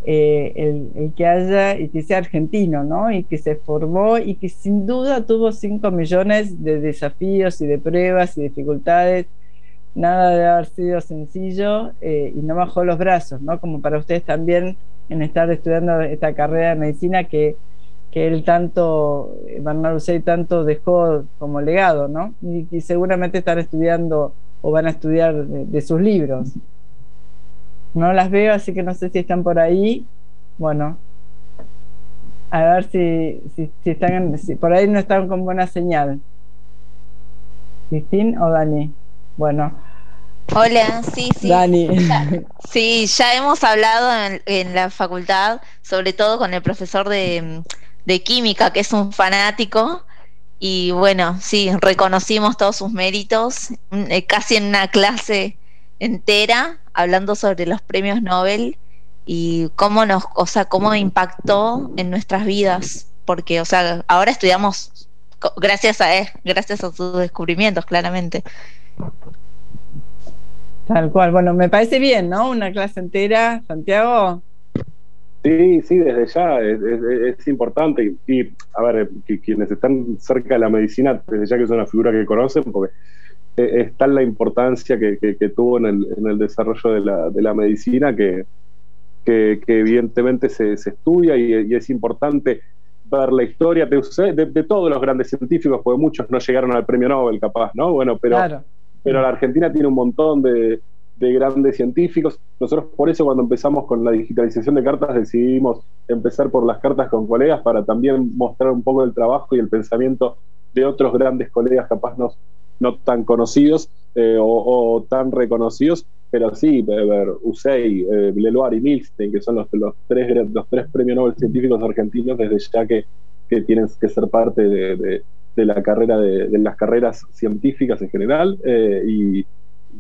eh, el, el que haya y que sea argentino, ¿no? Y que se formó y que sin duda tuvo cinco millones de desafíos y de pruebas y dificultades. Nada de haber sido sencillo, eh, y no bajó los brazos, ¿no? Como para ustedes también en estar estudiando esta carrera de medicina que, que él tanto, Bernard Ucey tanto dejó como legado, ¿no? Y, y seguramente están estudiando o van a estudiar de, de sus libros. No las veo, así que no sé si están por ahí. Bueno, a ver si, si, si están, si por ahí no están con buena señal. ¿Cristín o Dani? Bueno. Hola, sí, sí. Dani. Sí, ya hemos hablado en, en la facultad, sobre todo con el profesor de, de química, que es un fanático, y bueno, sí, reconocimos todos sus méritos, eh, casi en una clase entera, hablando sobre los premios Nobel y cómo nos, o sea, cómo impactó en nuestras vidas, porque, o sea, ahora estudiamos gracias a él, gracias a sus descubrimientos, claramente. Tal cual, bueno, me parece bien, ¿no? Una clase entera, Santiago. Sí, sí, desde ya es, es, es importante y, y, a ver, que, quienes están cerca de la medicina, desde ya que es una figura que conocen, porque eh, es tal la importancia que, que, que tuvo en el, en el desarrollo de la, de la medicina que, que, que evidentemente se, se estudia y, y es importante ver la historia de, de, de todos los grandes científicos, porque muchos no llegaron al premio Nobel, capaz, ¿no? Bueno, pero... Claro. Pero la Argentina tiene un montón de, de grandes científicos. Nosotros por eso cuando empezamos con la digitalización de cartas decidimos empezar por las cartas con colegas para también mostrar un poco el trabajo y el pensamiento de otros grandes colegas capaz no, no tan conocidos eh, o, o tan reconocidos, pero sí, ver, Ucey, eh, Leloir y Milstein, que son los, los, tres, los tres premios Nobel científicos argentinos desde ya que, que tienen que ser parte de... de de la carrera de, de las carreras científicas en general, eh, y, y,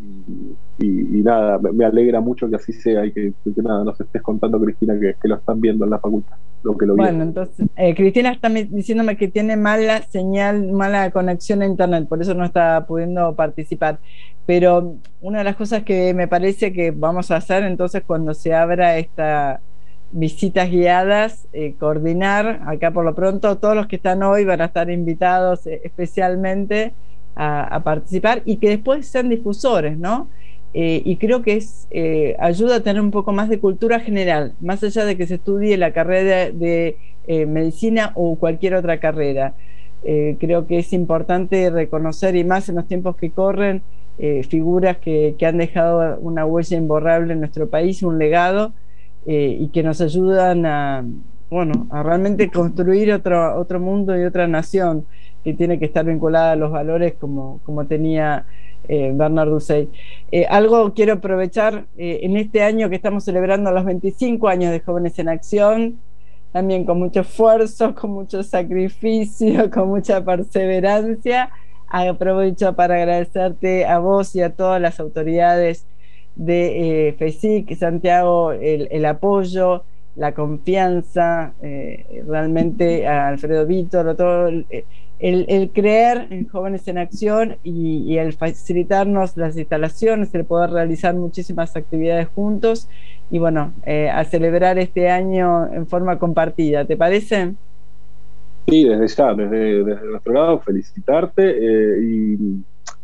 y nada, me, me alegra mucho que así sea y que, que nada, nos estés contando, Cristina, que, que lo están viendo en la facultad, lo que lo Bueno, vieron. entonces, eh, Cristina está diciéndome que tiene mala señal, mala conexión a internet, por eso no está pudiendo participar, pero una de las cosas que me parece que vamos a hacer entonces cuando se abra esta visitas guiadas, eh, coordinar, acá por lo pronto todos los que están hoy van a estar invitados eh, especialmente a, a participar y que después sean difusores, ¿no? Eh, y creo que es eh, ayuda a tener un poco más de cultura general, más allá de que se estudie la carrera de, de eh, medicina o cualquier otra carrera. Eh, creo que es importante reconocer, y más en los tiempos que corren, eh, figuras que, que han dejado una huella imborrable en nuestro país, un legado, Eh, y que nos ayudan a, bueno, a realmente construir otro, otro mundo y otra nación que tiene que estar vinculada a los valores como, como tenía eh, Bernard Ucey. Eh, algo quiero aprovechar eh, en este año que estamos celebrando los veinticinco años de Jóvenes en Acción, también con mucho esfuerzo, con mucho sacrificio, con mucha perseverancia. Aprovecho para agradecerte a vos y a todas las autoridades de eh, FESIC, Santiago, el, el apoyo, la confianza, eh, realmente a Alfredo Vítor, todo el, el, el creer en Jóvenes en Acción y, y el facilitarnos las instalaciones, el poder realizar muchísimas actividades juntos y bueno, eh, a celebrar este año en forma compartida, ¿te parece? Sí, desde ya, desde, desde nuestro lado, felicitarte eh, y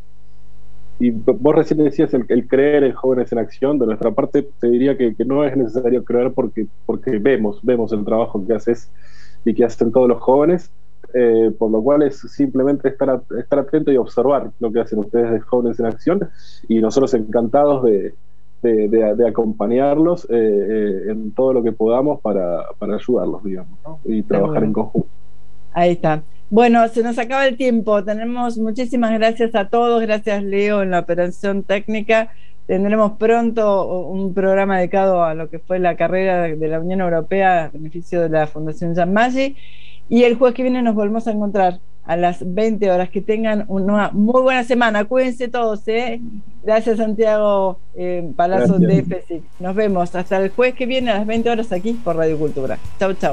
Y vos recién decías el, el creer en Jóvenes en Acción. De nuestra parte te diría que, que no es necesario creer porque, porque vemos, vemos el trabajo que haces y que hacen todos los jóvenes, eh, por lo cual es simplemente estar, a, estar atento y observar lo que hacen ustedes de Jóvenes en Acción y nosotros encantados de, de, de, de acompañarlos eh, eh, en todo lo que podamos para, para ayudarlos, digamos, ¿no? Y trabajar en conjunto. Ahí está. Bueno, se nos acaba el tiempo. Tenemos muchísimas gracias a todos. Gracias, Leo, en la operación técnica. Tendremos pronto un programa dedicado a lo que fue la carrera de la Unión Europea a beneficio de la Fundación Jean Maggi. Y el jueves que viene nos volvemos a encontrar a las veinte horas. Que tengan una muy buena semana. Cuídense todos, ¿eh? Gracias, Santiago eh, Palazzo de FESIC. Nos vemos hasta el jueves que viene a las veinte horas aquí por Radio Cultura. Chau, chau.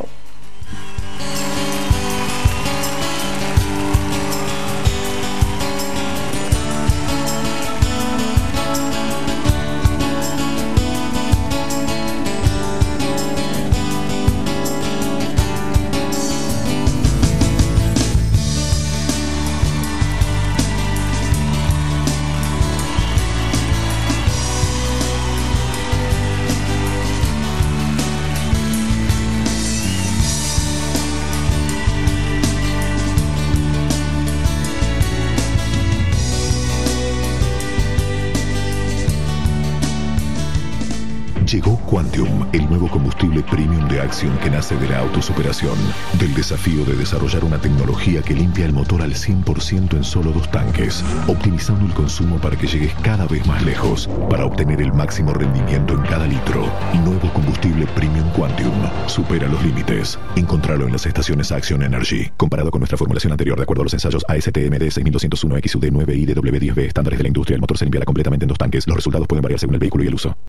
Llegó Quantium, el nuevo combustible premium de Axion que nace de la autosuperación, del desafío de desarrollar una tecnología que limpia el motor al cien por ciento en solo dos tanques, optimizando el consumo para que llegues cada vez más lejos, para obtener el máximo rendimiento en cada litro. Nuevo combustible premium Quantium. Supera los límites. Encontralo en las estaciones Axion Energy. Comparado con nuestra formulación anterior, de acuerdo a los ensayos A S T M D seis mil doscientos uno X U D nueve I D W diez B estándares de la industria, el motor se limpiará completamente en dos tanques. Los resultados pueden variar según el vehículo y el uso.